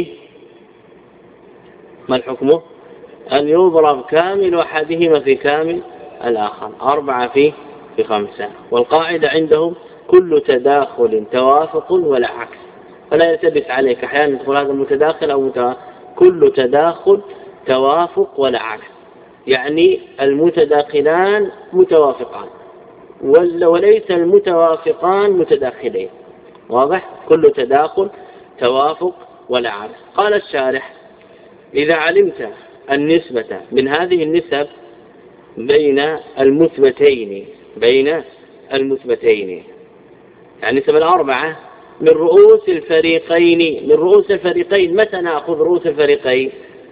ما الحكم؟ أن يضرب كامل أحدهما في كامل الآخر، أربعة في في خمسة. والقاعدة عندهم كل تداخل توافق ولا عكس، فلا يلتبس عليك أحيانا تقول هذا متداخل أو متوافق. كل تداخل توافق ولا عكس، يعني المتداخلان متوافقان وليس المتوافقان متداخلين. واضح؟ كل تداخل توافق ولا عكس. قال الشارح: إذا علمت النسبة من هذه النسب بين المثبتين بين المثبتين يعني نسب الأربعة من رؤوس الفريقين من رؤوس الفريقين متى نأخذ رؤوس الفريقين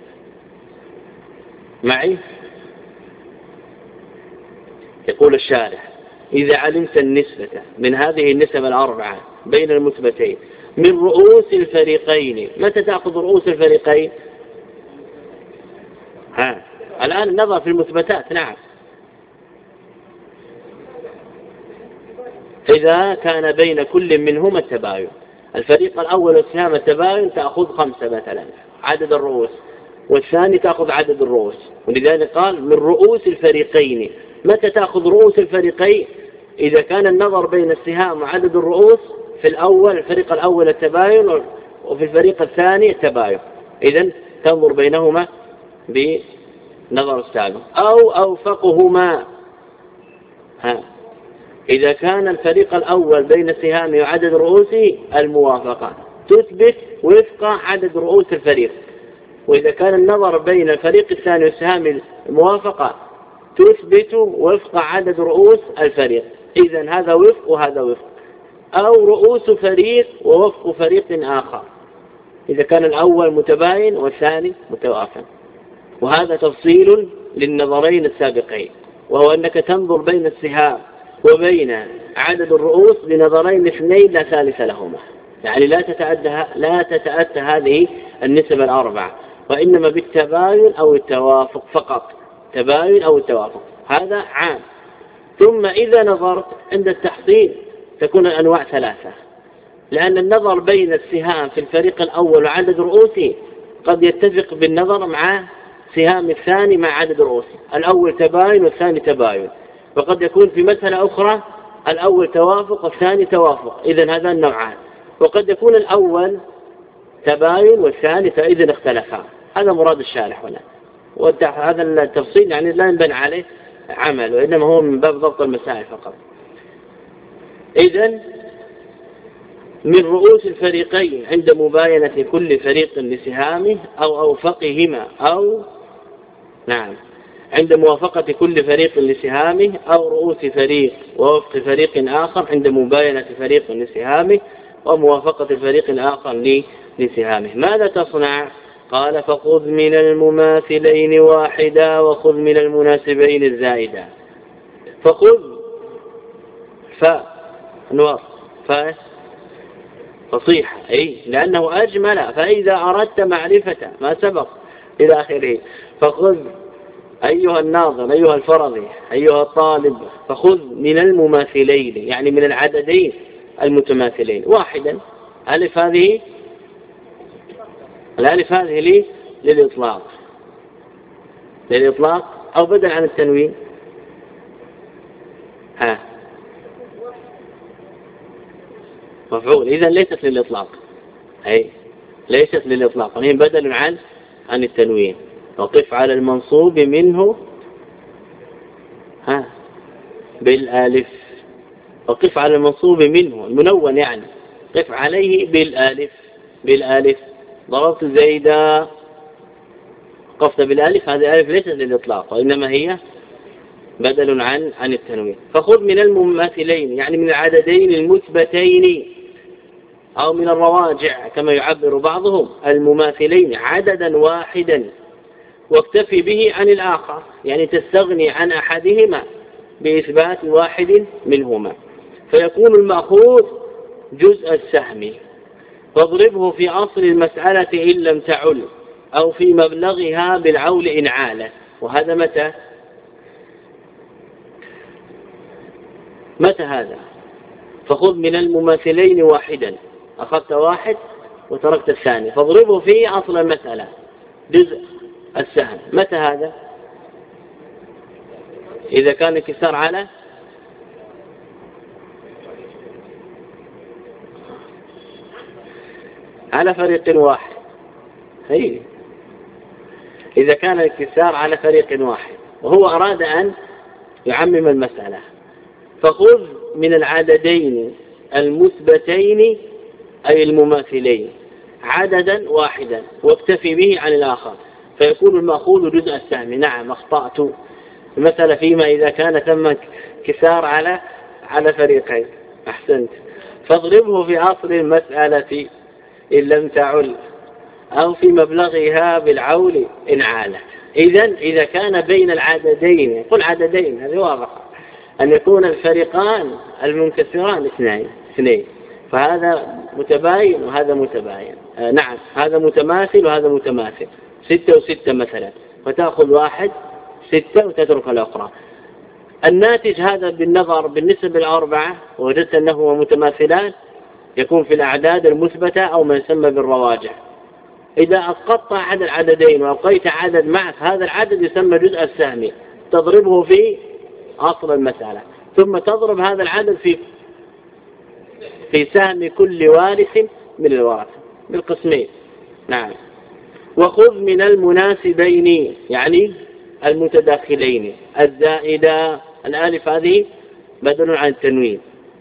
معي؟ يقول الشارح: إذا علمت النسبة من هذه النسب الأربعة بين المثبتين من رؤوس الفريقين متى تأخذ رؤوس الفريقين؟ ها الآن النظر في المثبتات. نعم، إذا كان بين كل منهما التباين. الفريق الأول والسهام التباين تأخذ خمسة مثلا عدد الرؤوس، والثاني تأخذ عدد الرؤوس، ولذلك قال من رؤوس الفريقين. متى تأخذ رؤوس الفريقين؟ إذا كان النظر بين السهام وعدد الرؤوس في الأول الفريق الأول التباين وفي الفريق الثاني التباين، إذن تنظر بينهما بنظر السابق. أو أوفقهما، ها إذا كان الفريق الأول بين السهام وعدد رؤوسه الموافقة تثبت وفق عدد رؤوس الفريق، وإذا كان النظر بين الفريق الثاني والسهام الموافقة تثبت وفق عدد رؤوس الفريق. إذن هذا وفق وهذا وفق. أو رؤوس فريق ووفق فريق آخر، إذا كان الأول متباين والثاني متوافق. وهذا تفصيل للنظرين السابقين، وهو أنك تنظر بين السهام وبين عدد الرؤوس بنظرين اثنين لا ثالث لهما، يعني لا تتأتى لا تتأتى هذه النسب الأربعة، وإنما بالتباين أو التوافق فقط، تباين أو التوافق، هذا عام. ثم إذا نظرت عند التحصيل تكون الأنواع ثلاثة، لأن النظر بين السهام في الفريق الأول وعدد رؤوسه قد يتفق بالنظر مع سهام الثاني مع عدد رؤوسه، الأول تباين والثاني تباين، وقد يكون في مسألة أخرى الأول توافق والثاني توافق، إذن هذا النوعان. وقد يكون الأول تباين والثاني فإذن اختلفا. هذا مراد الشارح هنا، وهذا التفصيل يعني لا ينبني عليه عمل، وإنما هو من باب ضبط المسائل فقط. إذن من رؤوس الفريقين عند مباينة كل فريق لسهامه أو أوفقهما، أو نعم عند موافقة كل فريق لسهامه، أو رؤوس فريق ووفق فريق آخر عند مباينة فريق لسهامه وموافقة فريق آخر لسهامه. ماذا تصنع؟ قال: فخذ من المماثلين واحدا وخذ من المناسبين الزائدا. فخذ فنوص ف فصيحة، أي لأنه أجمل، فإذا أردت معرفة ما سبق إلى آخره. فخذ أيها الناظر، أيها الفرضي، أيها الطالب، فخذ من المماثلين يعني من العددين المتماثلين واحدا. ألف هذه الألف هذه لي للإطلاق للإطلاق أو بدل عن التنوين. ها مفعول، إذن ليست للإطلاق، أي ليست للإطلاق، هي بدل عن عن التنوين. وقف على المنصوب منه ها بالآلف، وقف على المنصوب منه المنون يعني قف عليه بالآلف بالآلف. ضربت زيدا وقفت بالالف، هذه الالف ليست للإطلاق وإنما هي بدل عن عن التنوين. فخذ من المماثلين يعني من العددين المثبتين أو من الرواجع كما يعبر بعضهم المماثلين عددا واحدا واكتفي به عن الآخر، يعني تستغني عن أحدهما بإثبات واحد منهما، فيكون المأخوذ جزء السهم فاضربه في أصل المسألة إن لم تعل أو في مبلغها بالعول إن عالت. وهذا متى؟ متى هذا؟ فخذ من المماثلين واحدا، أخذت واحد وتركت الثاني، فاضربه في أصل المسألة جزء السهم. متى هذا؟ إذا كان انكسار على على فريق واحد. هي إذا كان الانكسار على فريق واحد وهو أراد أن يعمم المسألة، فخذ من العددين المثبتين أي المماثلين عددا واحدا واكتفي به عن الآخر، فيكون المأخوذ جزء السهم. نعم أخطأت، المسألة فيما إذا كان ثم انكسار على على فريقين. أحسنت. فاضربه في أصل المسألة إن لم تعل أو في مبلغها بالعول إن عالت. إذن إذا كان بين العددين، قل عددين هذه واضحة، أن يكون الفريقان المنكسران اثنين اثنين فهذا متباين وهذا متباين. آه نعم هذا متماثل وهذا متماثل، ستة وستة مثلا، فتأخذ واحد ستة وتترك الأخرى. الناتج هذا بالنظر بالنسبة الأربعة وجدت أنه متماثلان يكون في الأعداد المثبتة أو ما يسمى بالرواجع. إذا أسقطت أحد العددين وأبقيت عدد معك، هذا العدد يسمى جزء السهم، تضربه في أصل المسألة، ثم تضرب هذا العدد في في سهم كل وارث من الورثة بالقسمين. نعم. وخذ من المناسبين يعني المتداخلين الزائدة، الألف هذه بدل عن التنوين.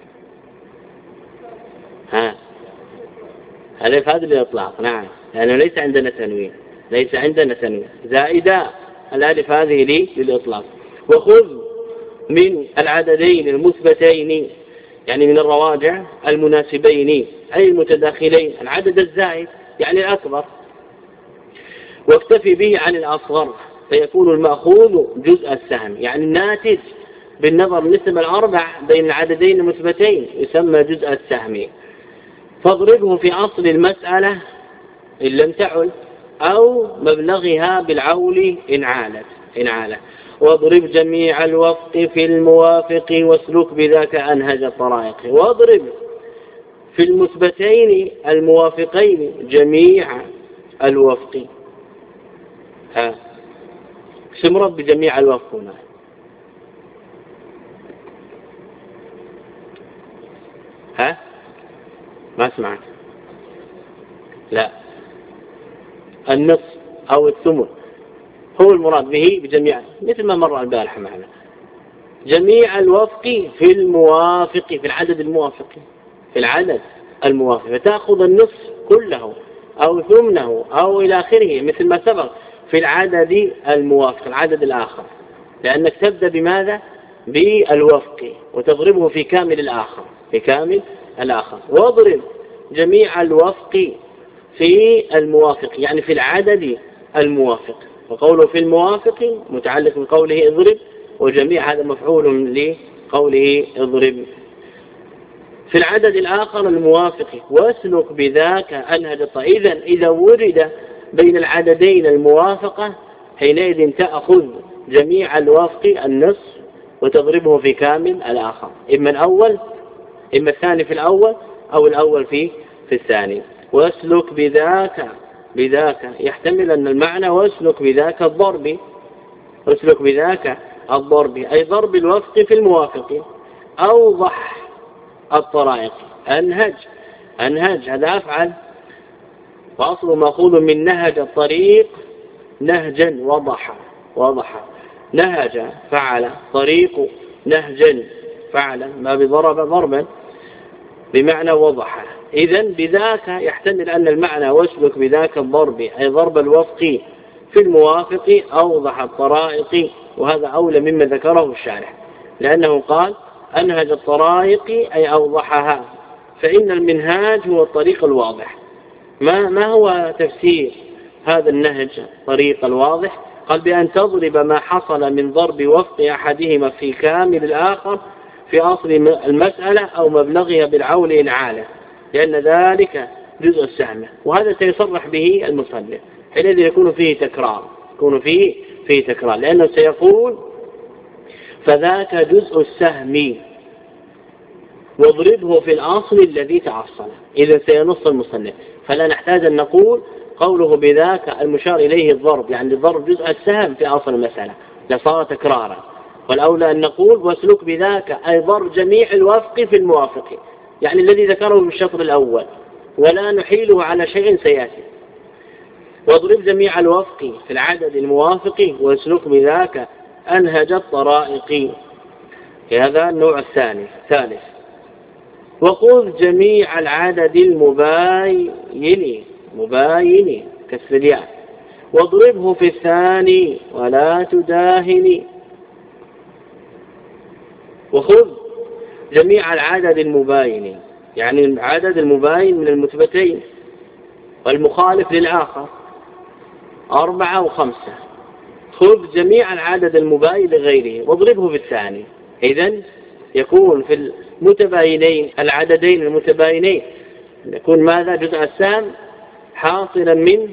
ها ألف هذه للإطلاق. نعم لأنه ليس عندنا تنوين، ليس عندنا تنوين. زائدة الألف هذه لي للإطلاق. وخذ من العددين المثبتين يعني من الرواجع المناسبين أي المتداخلين العدد الزائد يعني الأكبر، واكتفي به عن الأصغر، فيكون المأخوذ جزء السهم، يعني الناتج بالنظر بالنسبة الأربع بين العددين المثبتين يسمى جزء السهم. فاضربه في أصل المسألة إن لم تعل أو مبلغها بالعول إن عالت إن عالت واضرب جميع الوفق في الموافق واسلك بذاك أنهج الطرائق. واضرب في المثبتين الموافقين جميع الوفق. ها سمرب بجميع الوفق هنا. ها ما سمعت؟ لا، النصف أو الثمن هو المراد به بجميع، مثل ما مر البارحة معنا. جميع الوفق في الموافق، في العدد الموافق، في العدد الموافق، فتأخذ النصف كله أو ثمنه أو إلى آخره مثل ما سبق في العدد الموافق العدد الآخر، لأنك تبدأ بماذا؟ بالوفق وتضربه في كامل الآخر في كامل الآخر. واضرب جميع الوفق في الموافق يعني في العدد الموافق، وقوله في الموافق متعلق بقوله اضرب، وجميع هذا مفعول لقوله اضرب. في العدد الآخر الموافق واسلك بذاك أنهج الطريق. إذن إذا ورد بين العددين الموافقة حينئذ تأخذ جميع الوفق النصف وتضربه في كامل الآخر، إما الأول إما الثاني في الأول أو الأول في في الثاني. واسلك بذاك، بذاك يحتمل أن المعنى واسلك بذاك الضرب، واسلك بذاك الضرب أي ضرب الوفق في الموافق. أوضح الطرائق، أنهج، أنهج هذا أفعل وأصل مأخوذ من نهج الطريق، نهجا وضح وضح، نهج فعل، طريق نهجا فعلا، ما بضرب ضربا بمعنى وضح. إذن بذاك يحتمل أن المعنى واسلك بذاك الضرب أي ضرب الوفق في الموافق أوضح الطرائق، وهذا أولى مما ذكره الشارح، لأنه قال أنهج الطرائق أي أوضحها، فإن المنهاج هو الطريق الواضح. ما, ما هو تفسير هذا النهج الطريق الواضح؟ قال بأن تضرب ما حصل من ضرب وفق أحدهما في كامل الآخر في أصل المسألة أو مبلغها بالعول إن عالة، لأن ذلك جزء السهم، وهذا سيصرح به المصنف حينئذ يكون فيه تكرار، يكون فيه فيه تكرار، لأنه سيقول فذاك جزء السهم واضربه في الأصل الذي تعصل. إذا سينص المصنف، فلا نحتاج أن نقول قوله بذاك المشار إليه الضرب، يعني الضرب جزء السهم في أصل المسألة، لصار تكرارا. والأولى أن نقول واسلك بذاك أي ضرب جميع الوفق في الموافق، يعني الذي ذكره في الشطر الأول، ولا نحيله على شيء سيأتي. واضرب جميع الوفق في العدد الموافق واسلك بذاك أنهج الطرائق. هذا النوع الثاني. ثالث، وخذ جميع العدد المباين مباين كسر الياء واضربه في الثاني ولا تداهن. وخذ جميع العدد المباين، يعني العدد المباين من المثبتين والمخالف للآخر أربعة وخمسة، خذ جميع العدد المباين لغيره واضربه في الثاني. إذن يكون في المتباينين العددين المتباينين يكون ماذا؟ جزء السهم حاصلا من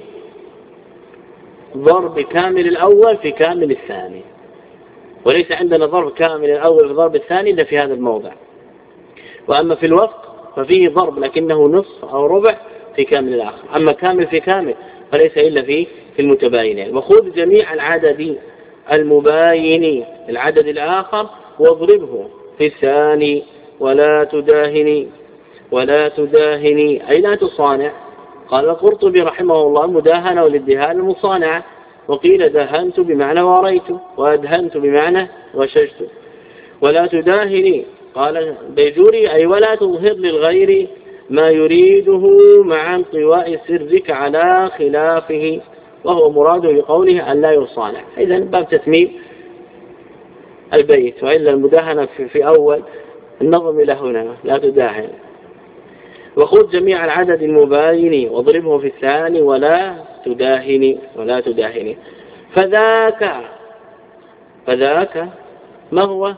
ضرب كامل الأول في كامل الثاني، وليس عندنا ضرب كامل الأول في ضرب الثاني إلا في هذا الموضع. وأما في الوفق ففيه ضرب لكنه نصف أو ربع في كامل الآخر، أما كامل في كامل فليس إلا في في المتباينين. وخذ جميع العدد المباين العدد الآخر واضربه في الثاني ولا تداهني. ولا تداهني أي لا تصانع. قال القرطبي رحمه الله مداهنة والادهان المصانعة، وقيل دهنت بمعنى وريت، وأدهنت بمعنى غششت. ولا تداهني قال بيجوري أي ولا تظهر للغير ما يريده مع انطواء سرك على خلافه، وهو مراده بقوله أن لا يصانع. إذا باب تتميم البيت، وإلا المداهنة في, في أول النظم إلى هنا لا تداهن. وخذ جميع العدد المباين واضربه في الثاني ولا تداهني ولا تداهني. فذاك فذاك ما هو؟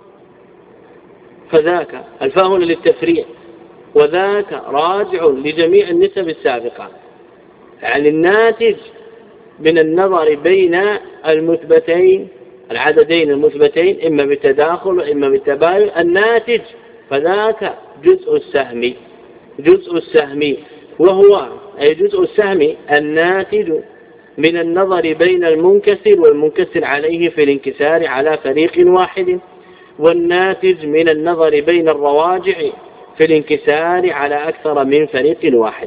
فذاك الفاء هنا للتفريع، وذاك راجع لجميع النسب السابقة، يعني الناتج من النظر بين المثبتين العددين المثبتين إما بالتداخل وإما بالتباين الناتج، فذاك جزء السهم جزء السهم وهو أي جزء السهم الناتج من النظر بين المنكسر والمنكسر عليه في الانكسار على فريق واحد، والناتج من النظر بين الرواجع في الانكسار على أكثر من فريق واحد.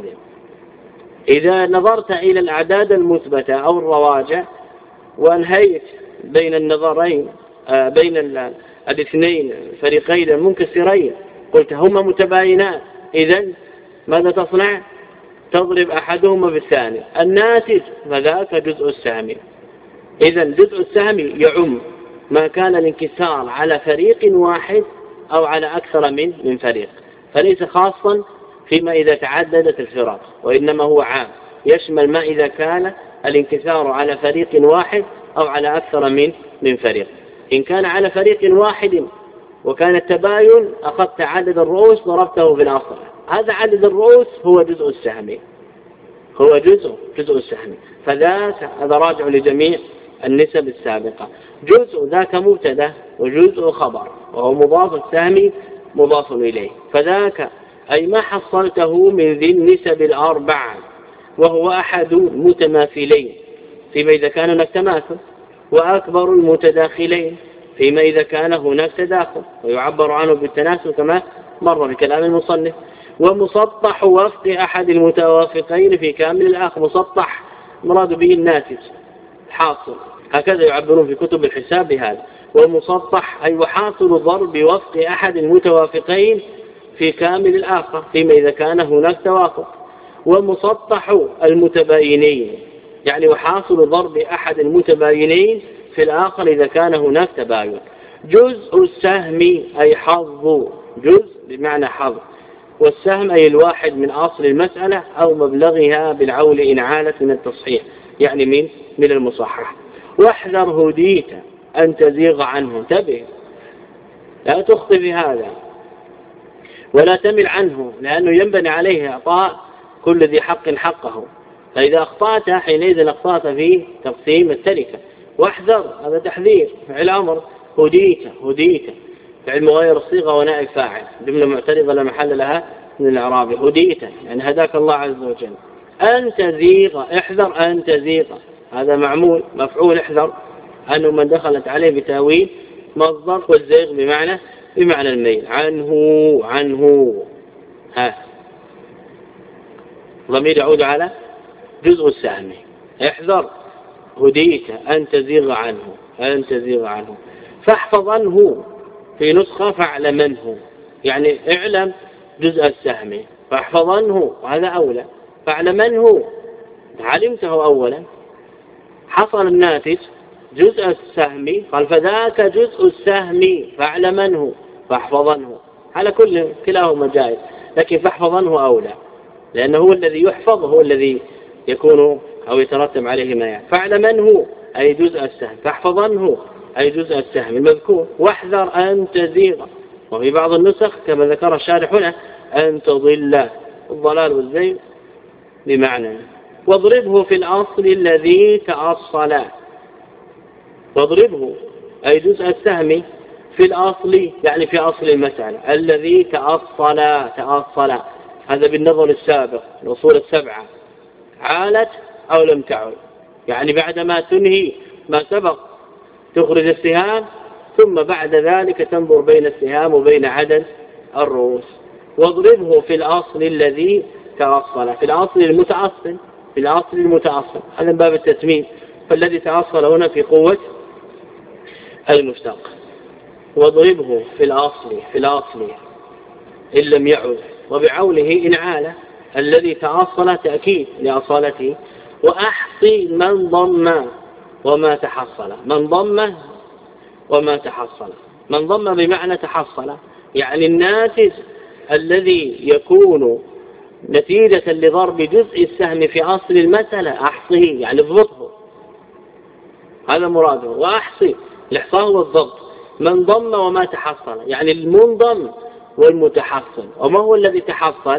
إذا نظرت إلى الأعداد المثبتة أو الرواجع وانهيت بين النظرين بين الاثنين فريقين المنكسرين قلت هما متباينان، إذن ماذا تصنع؟ تضرب أحدهما بالثاني، الناتج فذاك جزء السهم. إذن جزء السهم يعم ما كان الانكسار على فريق واحد أو على أكثر من من فريق، فليس خاصا فيما إذا تعددت الفرق، وإنما هو عام يشمل ما إذا كان الانكسار على فريق واحد أو على أكثر من من فريق. إن كان على فريق واحد وكان التباين أخذت عدد الرؤوس ضربته في الأصل، هذا عدد الرؤوس هو جزء السهم هو جزء جزء السهم. فذاك هذا راجع لجميع النسب السابقة. جزء ذاك مبتدا وجزء خبر، وهو مضاف السهم مضاف إليه. فذاك أي ما حصلته من ذي النسب الأربع، وهو أحد المتماثلين فيما إذا كان هناك تماثل، وأكبر المتداخلين فيما إذا كان هناك تداخل، ويعبر عنه بالتناسل كما مر في كلام المصنف. ومسطح وفق أحد المتوافقين في كامل الآخر، مسطح مراد به الناتج حاصل، هكذا يعبرون في كتب الحساب بهذا. ومسطح أي وحاصل ضرب وفق أحد المتوافقين في كامل الآخر فيما إذا كان هناك توافق. ومسطح المتباينين يعني وحاصل ضرب أحد المتباينين في الآخر إذا كان هناك تباين. جزء السهم أي حظ، جزء بمعنى حظ، والسهم أي الواحد من أصل المسألة أو مبلغها بالعول إن عالت من التصحيح، يعني من من المصحح. واحذر هديت أن تزيغ عنه، انتبه لا تخطئ في هذا ولا تمل عنه، لأنه ينبني عليه إعطاء كل ذي حق حقه، فإذا أخطأت حينئذ أخطأت في تقسيم التركة. واحذر هذا تحذير، فعل أمر. هديت هديت فعل مغير الصيغة ونائب فاعل، جملة معترضة لا محل لها من الإعراب. هديت يعني هداك الله عز وجل. أن تزيغ احذر أن تزيغ، هذا معمول مفعول احذر، أنه من دخلت عليه بتاويل مصدر، والزيغ بمعنى بمعنى الميل. عنه عنه ها ضمير يعود على جزء السهم. احذر هديت أن تزيغ عنه، أن تزيغ عنه. فاحفظنه في نسخة فاعلمنه، يعني اعلم جزء السهم، فاحفظنه وهذا أولى، فاعلمنه علمته أولا. حصل الناتج جزء السهم، قال فذاك جزء السهم فاعلمنه فاحفظنه، على كل كلاهما جائز، لكن فاحفظنه أولى، لأنه هو الذي يحفظ، هو الذي يكون أو يترتب عليه ما يعني. فاعلمنه أي جزء السهم، فاحفظنه أي جزء السهم المذكور. واحذر أن تزيغ، وفي بعض النسخ كما ذكر الشارح هنا أن تضل، الضلال والزيغ بمعنى. واضربه في الأصل الذي تأصل، واضربه أي جزء السهم في الأصل يعني في أصل المسألة الذي تأصل، تأصل هذا بالنظر السابق الأصول السبعة، عالت أو لم تعل، يعني بعدما تنهي ما سبق تخرج السهام، ثم بعد ذلك تنظر بين السهام وبين عدد الرؤوس. واضربه في الأصل الذي تأصل، في الأصل المتأصل، في الأصل المتأصل، هذا من باب التتميم، فالذي تأصل هنا في قوة المشتق. واضربه في الأصل، في الأصل إن لم يعد، وبعوله إن عال، الذي تأصل تأكيد لأصالته. وأحصي من ضم وما تحصل، من ضم وما تحصل، من ضم بمعنى تحصل، يعني الناتج الذي يكون نتيجة لضرب جزء السهم في أصل المسألة أحصيه، يعني اضبطه، هذا مراده. وأحصي الإحصاء والضبط. من ضم وما تحصل يعني المنضم والمتحصل. وما هو الذي تحصل؟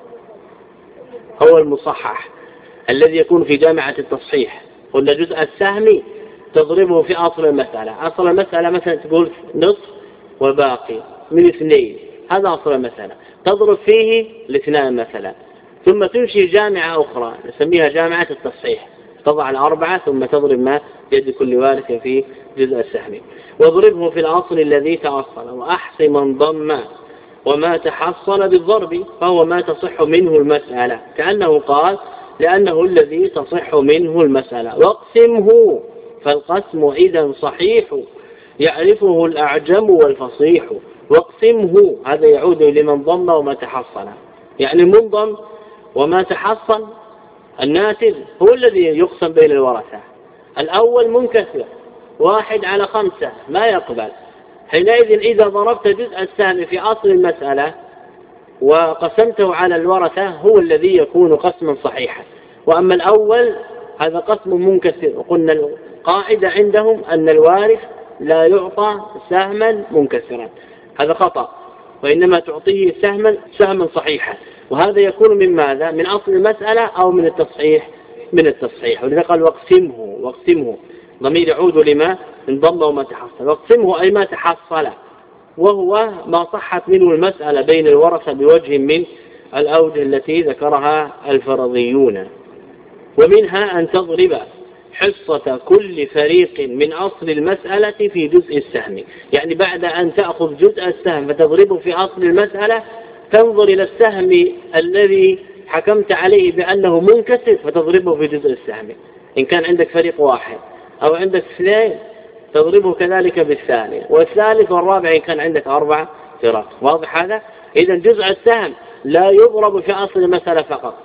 هو المصحح الذي يكون في جامعة التصحيح. قلنا جزء السهم تضربه في أصل المسألة، أصل المسألة مثلا تقول نصف وباقي من اثنين، هذا أصل المسألة، تضرب فيه الاثنان مثلا، ثم تنشي جامعة أخرى نسميها جامعة التصحيح، تضع الأربعة ثم تضرب ما يد كل وارث في جزء السهم. واضربه في الأصل الذي تأصل. وأحص من ضم وما تحصل بالضرب، فهو ما تصح منه المسألة، كأنه قال لأنه الذي تصح منه المسألة. واقسمه، فالقسم إذا صحيح يعرفه الأعجم والفصيح. واقسمه هذا يعود لمن ضم وما تحصل، يعني منضم وما تحصل الناتج هو الذي يقسم بين الورثة. الأول منكسر واحد على خمسة ما يقبل، حينئذ إذا ضربت جزء السهم في أصل المسألة وقسمته على الورثة هو الذي يكون قسما صحيحا. وأما الأول هذا قسم منكسر، وقلنا القاعدة عندهم أن الوارث لا يعطى سهما منكسرا، هذا خطأ، وإنما تعطيه سهما سهما صحيحا، وهذا يكون من ماذا؟ من أصل المسألة أو من التصحيح؟ من التصحيح. ولذا قال واقسمه، واقسمه ضمير يعود لما انضم وما تحصل. واقسمه أي ما تحصل، وهو ما صحت منه المسألة بين الورثة بوجه من الأوجه التي ذكرها الفرضيون. ومنها أن تضرب حصة كل فريق من أصل المسألة في جزء السهم، يعني بعد أن تأخذ جزء السهم فتضربه في أصل المسألة تنظر إلى السهم الذي حكمت عليه بأنه منكسر فتضربه في جزء السهم، إن كان عندك فريق واحد، أو عندك اثنين تضربه كذلك بالثاني والثالث والرابع إن كان عندك أربع فرق. واضح هذا؟ إذا جزء السهم لا يضرب في أصل المسألة فقط،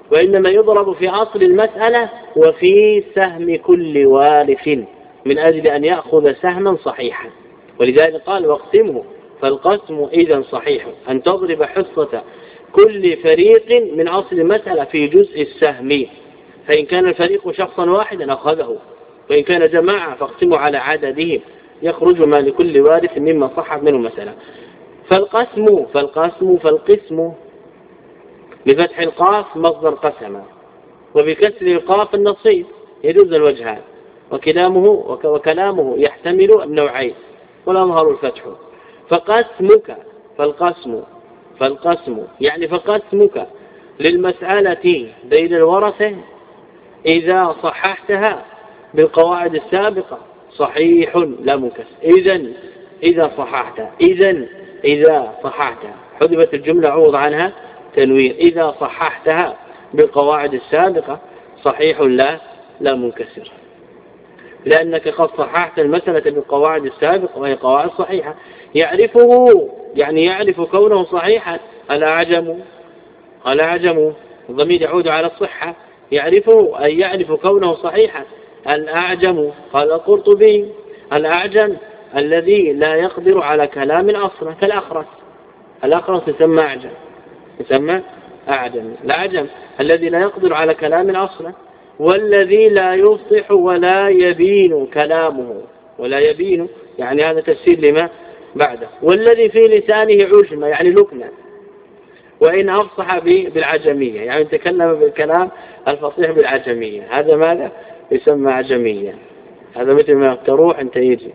وإنما يضرب في أصل المسألة وفي سهم كل وارث من أجل أن يأخذ سهما صحيحا. ولذلك قال واقسمه، فالقسم إذا صحيح أن تضرب حصة كل فريق من أصل المسألة في جزء السهم، فإن كان الفريق شخصا واحدا أخذه، وإن كان جماعة فاقسموا على عددهم يخرج ما لكل وارث مما صحت منه مسألة. فالقسم فالقسم فالقسم بفتح القاف مصدر قسم، وبكسر القاف النصيب، يجوز الوجهان، وكلامه وكلامه يحتمل النوعين والأظهر الفتح. فقسمك فالقسم فالقسم يعني فقسمك للمسألة بين الورثة إذا صححتها بالقواعد السابقة صحيح لا منكسر. إذن إذا صححتها إذن إذا صححتها حذفت الجملة عوض عنها تنوين، إذا صححتها بالقواعد السابقة صحيح لا لا منكسر، لأنك قد صححت المسألة بالقواعد السابقة وهي قواعد صحيحة. يعرفه يعني يعرف كونه صحيحا الأعجم الأعجم الضمير يعود على الصحة، يعرفه أي يعرف كونه صحيحا الأعجم. قال القرطبي الأعجم الذي لا يقدر على كلام أصلا كالأخرس، الأخرس يسمى أعجم يسمى أعجم الأعجم الذي لا يقدر على كلام أصلا، والذي لا يفصح ولا يبين كلامه، ولا يبين يعني هذا تفسير لما بعده، والذي في لسانه عجمة يعني لكنة، وإن أفصح بالعجمية يعني تكلم بالكلام الفصيح بالعجمية، هذا ماذا يسمى عجمية. هذا مثل ما تروح أنت يجي.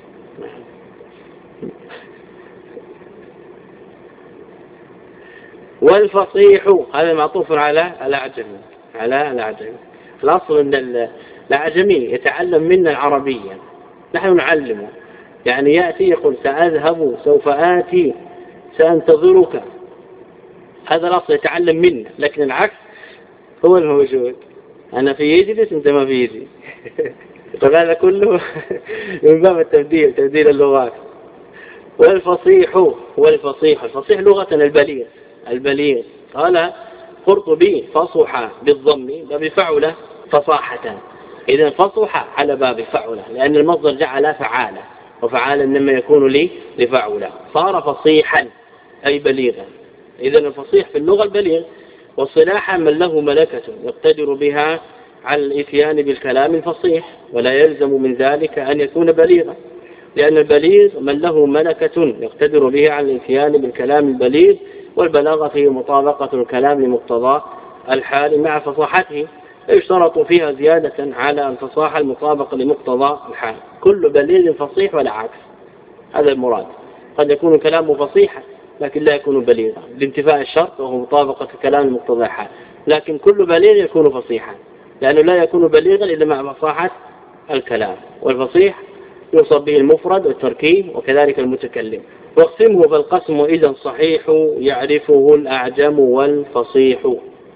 والفصيح هذا معطوف على الأعجمي على الأعجمي. الأصل أن الأعجمي يتعلم منا العربية، نحن نعلمه، يعني يأتي يقول سأذهب سوف آتي سأنتظرك، هذا الأصل يتعلم منا، لكن العكس هو الموجود، أنا في يجلس أنت ما في يجي. طب هذا كله من باب التبديل تبديل اللغات. والفصيح والفصيح الفصيح لغة البليغ البليغ قال قرطبي فصح بالضم بفعله فصاحة، إذا فصح على باب فعله لأن المصدر جعل فعالة، وفعالة إنما يكون لي لفعله، صار فصيحا أي بليغا. إذا الفصيح في اللغة البليغ، والصلاح من له ملكة يقتدر بها على الإتيان بالكلام الفصيح، ولا يلزم من ذلك أن يكون بليغا، لأن البليغ من له ملكة يقتدر بها على الإتيان بالكلام البليغ، والبلاغة هي مطابقة الكلام لمقتضى الحال مع فصاحته، يشترط فيها زيادة على الفصاحة المطابقة لمقتضى الحال. كل بليغ فصيح ولا عكس، هذا المراد. قد يكون كلامه فصيحا لكن لا يكون بليغا لانتفاء الشرط وهو مطابقة الكلام لمقتضى الحال، لكن كل بليغ يكون فصيحا لأنه لا يكون بليغا إلا مع فصاحة الكلام. والفصيح يوصف به المفرد والتركيب وكذلك المتكلم. واقسمه فالقسم إذا صحيح يعرفه الأعجم والفصيح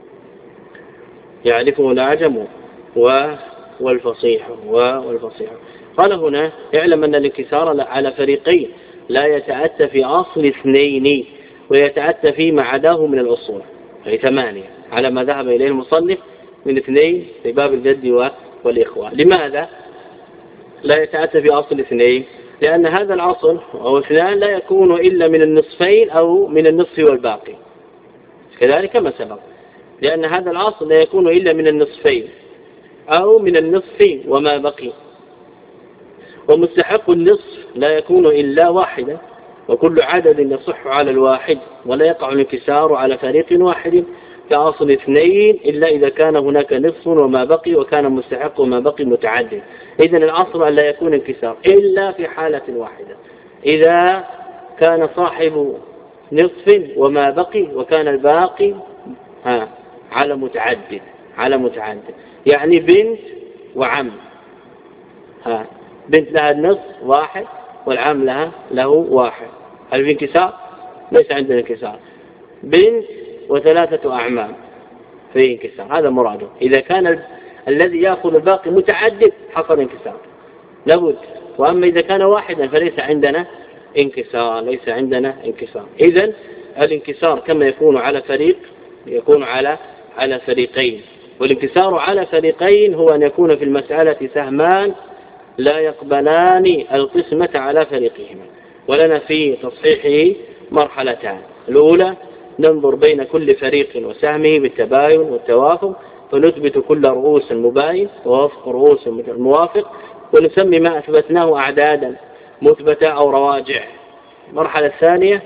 يعرفه الأعجم والفصيح والفصيح. قال هنا اعلم أن الانكسار على فريقين لا يتأتى في أصل اثنين ويتأتى فيما عداه من الأصول، أي ثمانية على ما ذهب إليه المصنف من اثنين في باب الجد والإخوة. لماذا لا يتأتى في أصل اثنين؟ لأن هذا الأصل أو اثنان لا يكون إلا من النصفين أو من النصف والباقي، كذلك ما سبق، لأن هذا الأصل لا يكون إلا من النصفين أو من النصف وما بقي، ومستحق النصف لا يكون إلا واحدا، وكل عدد يصح على الواحد ولا يقع الانكسار على فريق واحد كأصل اثنين إلا إذا كان هناك نصف وما بقي وكان مستحق وما بقي متعدد. إذن الأصل أن لا يكون انكسار إلا في حالة واحدة، إذا كان صاحب نصف وما بقي وكان الباقي ها على متعدد على متعدد يعني بنت وعم، ها بنت لها النصف واحد والعم لها له واحد، هل في انكسار؟ ليس عندنا انكسار. بنت وثلاثة أعمام في انكسار، هذا مراده. إذا كان ال... الذي يأخذ الباقي متعدد حصل انكسار لابد، وأما إذا كان واحدا فليس عندنا انكسار ليس عندنا انكسار. إذن الانكسار كما يكون على فريق يكون على على فريقين، والانكسار على فريقين هو أن يكون في المسألة سهمان لا يقبلان القسمة على فريقهما. ولنا في تصحيحه مرحلتان: الأولى ننظر بين كل فريق وسهمه بالتباين والتوافق، فنثبت كل رؤوس مباين ووفق رؤوس موافق، ونسمي ما أثبتناه أعدادا مثبتة أو رواجع. المرحلة الثانية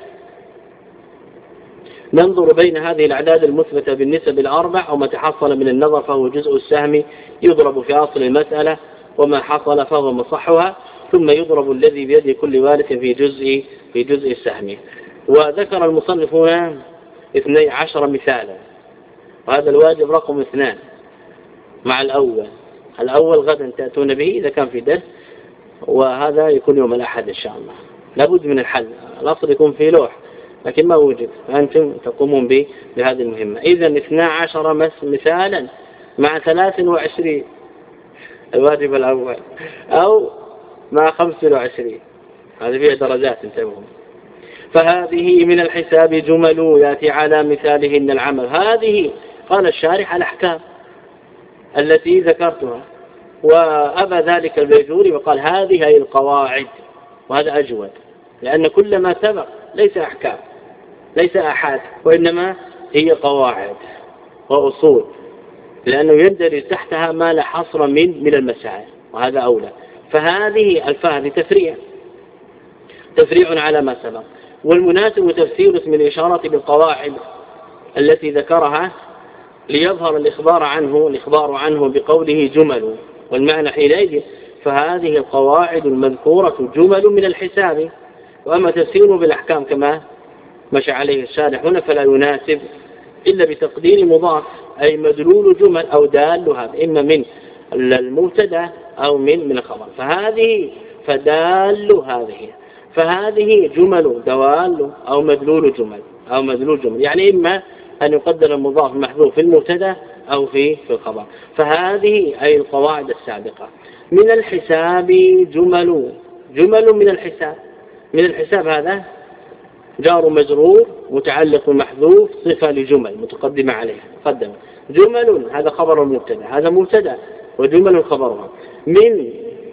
ننظر بين هذه الأعداد المثبتة بالنسب الأربع، وما تحصل من النظر فهو جزء السهم يضرب في أصل المسألة، وما حصل فهو مصحها، ثم يضرب الذي بيد كل وارث في جزء في جزء السهم. وذكر المصنف هنا اثني عشر مثالا، وهذا الواجب رقم اثنان مع الأول. الأول غدا تأتون به إذا كان في درس، وهذا يكون يوم الأحد إن شاء الله. لابد من الحل، الأصل يكون في لوح لكن ما وجد، فأنتم تقومون به بهذه المهمة. إذن اثنا عشر مثالا مع ثلاث وعشرين الواجب الأول، أو مع خمس وعشرين، هذه فيها درجات انتبهوا. فهذه من الحساب جمل يأتي على مثالهن العمل. هذه قال الشارح الأحكام التي ذكرتها، وأبى ذلك البيجوري وقال هذه هي القواعد، وهذا أجود، لأن كل ما سبق ليس أحكام ليس أحاد، وإنما هي قواعد وأصول، لأنه يندرج تحتها ما لا حصر من من المسائل، وهذا أولى. فهذه الفاء تفريع تفريع على ما سبق، والمناسب تفسير اسم الإشارة بالقواعد التي ذكرها ليظهر الإخبار عنه الإخبار عنه بقوله جمل، والمعنى حينئذ فهذه القواعد المذكورة جمل من الحساب. وأما تفسيره بالأحكام كما مشى عليه الشارح هنا فلا يناسب إلا بتقدير مضاف، أي مدلول جمل أو دالها، إما من المبتدا أو من من الخبر. فهذه فدال هذه فهذه جمل دوال أو مدلول جمل أو مدلول جمل، يعني إما أن يقدر المضاف المحذوف في المبتدا أو في في الخبر. فهذه أي القواعد السابقة. من الحساب جمل جمل من الحساب من الحساب هذا جار مجرور متعلق محذوف صفة لجمل متقدمة عليها قدم. جمل هذا خبر المبتدا، هذا مبتدا وجمل خبرها. من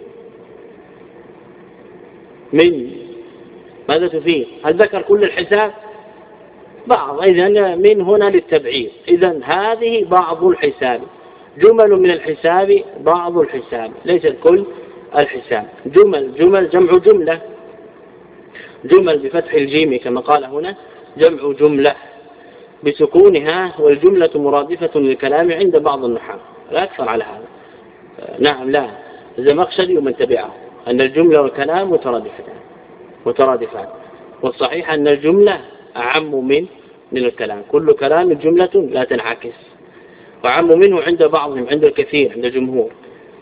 من ماذا تفيد؟ هل ذكر كل الحساب؟ بعض، إذن من هنا للتبعير. إذن هذه بعض الحساب، جمل من الحساب بعض الحساب، ليس الكل الحساب. جمل جمل جمع جملة، جمل بفتح الجيم كما قال هنا جمع جملة بسكونها، والجملة مرادفة للكلام عند بعض النحاة، لا أكثر على هذا. نعم لا الزمخشري ومن تبعه أن الجملة والكلام مترادفتان مترادفان، والصحيح أن الجملة أعم من من الكلام، كل كلام جملة لا تنعكس، وأعم منه عند بعضهم عند الكثير عند الجمهور.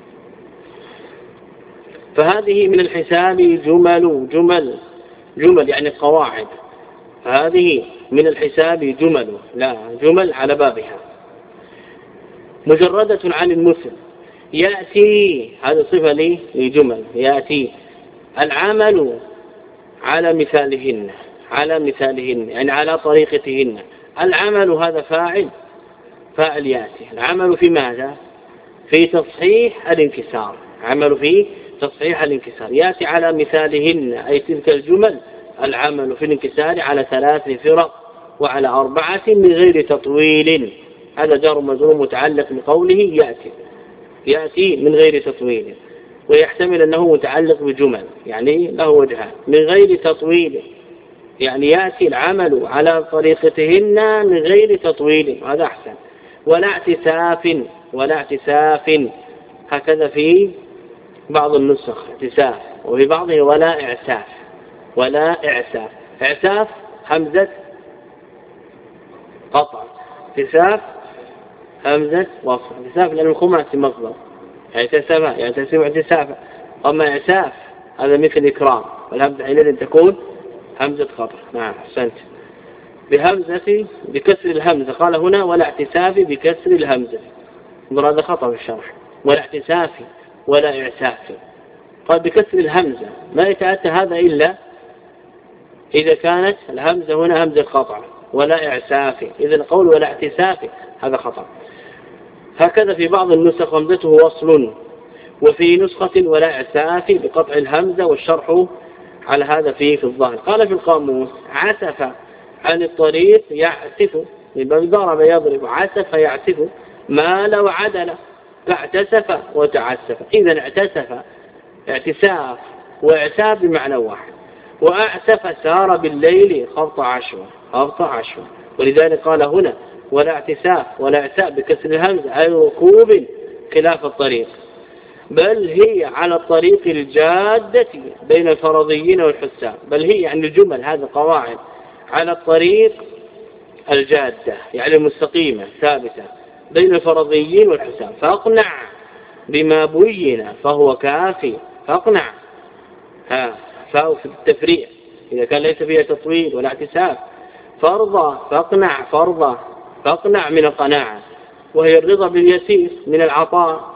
فهذه من الحساب جمل جمل جمل يعني قواعد، هذه من الحساب جمل لا جمل على بابها مجردة عن المثل. يأتي هذا صفة لي لجمل، يأتي العمل على مثالهن على مثالهن يعني على طريقتهن. العمل هذا فاعل فاعل يأتي. العمل في ماذا؟ في تصحيح الانكسار، عمل في تصحيح الانكسار. يأتي على مثالهن أي تلك الجمل العمل في الانكسار على ثلاث فرق وعلى أربعة من غير تطويل. هذا جار مجرور متعلق بقوله يأتي يأتي من غير تطويل، ويحتمل أنه متعلق بجمل يعني له وجهان. من غير تطويل يعني يأتي العمل على طريقتهن من غير تطويل، هذا أحسن. ولا اعتساف ولا اعتساف هكذا في بعض النسخ اعتساف، وفي بعضه ولا اعساف ولا اعساف. اعساف همزة قطع، اعتساف همزة وصل. اعتساف لأن الخماسي مصدر اعتسف يعتسف اعتسافا. أما اعساف هذا مثل إكرام، والهمزة حينئذ تكون همزة قطع. نعم أحسنت. بهمزة بكسر الهمزة قال هنا ولا اعتساف بكسر الهمزة، هذا خطأ في الشرح. ولا اعتساف ولا اعساف قال بكسر الهمزة، ما يتأتى هذا إلا إذا كانت الهمزة هنا همزة قطع. ولا إعساف إذا القول ولا اعتساف هذا خطأ. هكذا في بعض النسخ همزته وصل، وفي نسخة ولا إعساف بقطع الهمزة، والشرح على هذا فيه في الظاهر. قال في القاموس: عسف عن الطريق يعسف، من ضرب يضرب، عسف يعسف، ما لو عدل فاعتسف وتعسف. إذا اعتسف اعتساف واعساف بمعنى واحد، وأعسف سار بالليل خبط عشوة، خبط عشوة. ولذلك قال هنا: ولا اعتساف ولا اعساف بكسر الهمزة، أي ركوب خلاف الطريق، بل هي على الطريق الجادة بين الفرضيين والحساب. بل هي يعني الجمل هذا قواعد على الطريق الجادة يعني المستقيمة ثابتة بين الفرضيين والحساب. فاقنع بما بين فهو كافي، فاقنع ها فهو في التفريع إذا كان ليس فيها تطويل ولا اعتساف. فرضى فاقنع، فرضى فاقنع من القناعة، وهي الرضا باليسير من العطاء،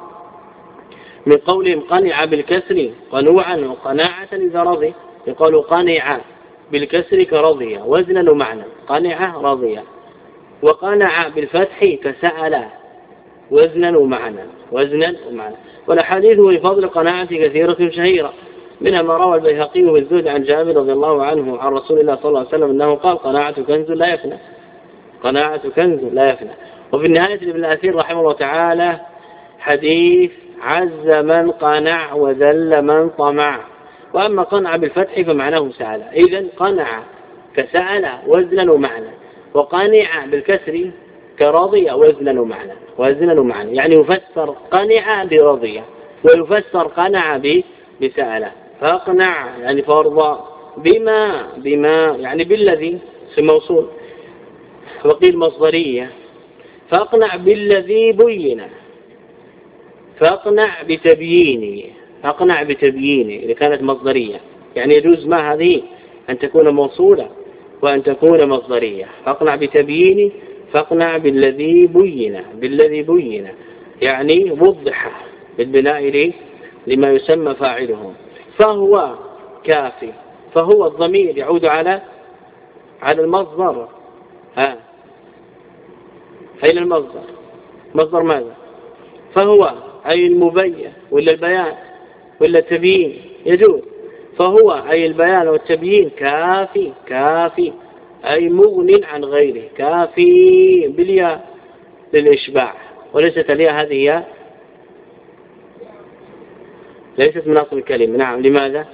من قولهم قنع بالكسر قنوعا وقناعة إذا رضي، يقول قنع بالكسر كرضي وزنا ومعنى، قنع رضي. وقنع بالفتح كسأل وزنا ومعنى، وزنا ومعنى. والأحاديث لفضل قناعة كثيرة شهيرة، منها ما روى البيهقي والزهد عن جابر رضي الله عنه عن رسول الله صلى الله عليه وسلم أنه قال: قناعة كنز لا يفنى، قناعة كنز لا يفنى. وفي النهاية لابن الأثير رحمه الله تعالى حديث: عز من قنع وذل من طمع. وأما قنع بالفتح فمعناه سأل. إذن قنع كسأل وزنا ومعنى، وقنع بالكسر كرضي وزنا ومعنى، وزنا ومعنى. يعني يفسر قنع برضي، ويفسر قنع بسأل. فاقنع يعني فرض بما بما يعني بالذي اسم موصول. وقيل مصدرية. فاقنع بالذي بين، فاقنع بتبيينه، اقنع بتبيينه إذا كانت مصدرية. يعني يجوز ما هذه أن تكون موصولة وأن تكون مصدرية. فاقنع بتبيينه، فاقنع بالذي بين، بالذي بين يعني وضح بالبناء لما يسمى فاعله. فهو كافي، فهو الضمير يعود على على المصدر. ها أين المصدر؟ مصدر ماذا؟ فهو أي المبين ولا البيان ولا التبيين؟ يجوز. فهو أي البيان والتبيين كافي، كافي أي مغن عن غيره، كافي بالياء للإشباع، وليست الياء هذه هي ليست من أصل الكلمة. نعم. لماذا؟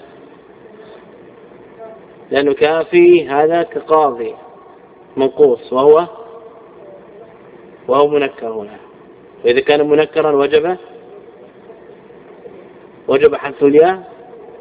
لأنه كافي هذا كقاضي منقوص، وهو وهو منكر هنا. وإذا كان منكرا وجب وجب حذف الياء.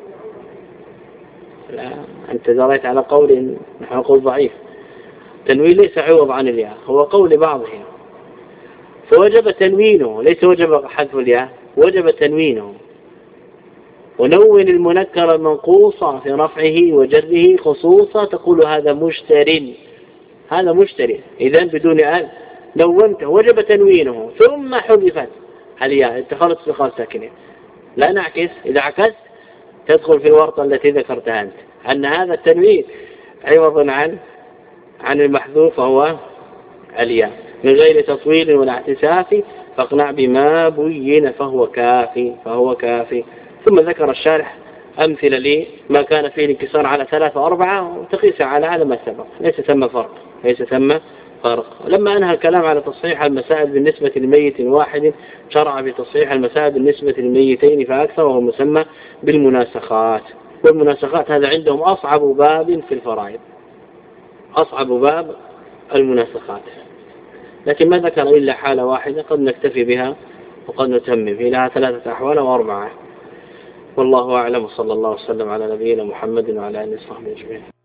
لا، أنت جريت على قول نحن قول ضعيف. تنوين ليس عوض عن الياء، هو قول لبعضهم، فوجب تنوينه، ليس وجب حذف الياء، وجب تنوينه. ونون المنكر المنقوص في رفعه وجره خصوصا، تقول هذا مشتر، هذا مشتري. إذن بدون أن نونته وجب تنوينه، ثم حذفت الياء اتخلت استخال ساكنة. لا نعكس، إذا عكست تدخل في الورطة التي ذكرتها أنت، أن هذا التنوين عوض عن عن المحذوف وهو الياء من غير تطويل ولا اعتساف. فاقنع بما بين فهو كافي، فهو كافي. ثم ذكر الشارح أمثلة لي ما كان فيه الانكسار على ثلاثة وأربعة، وتقيس على هذا ما سبق. ليس ثم فرق، ليس ثم فرق. لما أنهى الكلام على تصحيح المسائل بالنسبة لميت واحد، شرع بتصحيح المسائل بالنسبة للميتين فأكثر، وهو مسمى بالمناسخات. والمناسخات هذا عندهم أصعب باب في الفرائض، أصعب باب المناسخات. لكن ما ذكر إلا حالة واحدة قد نكتفي بها وقد نتمم. لها ثلاثة أحوال وأربعة. والله أعلم، صلى الله وسلم على نبينا محمد وعلى آله وصحبه أجمعين.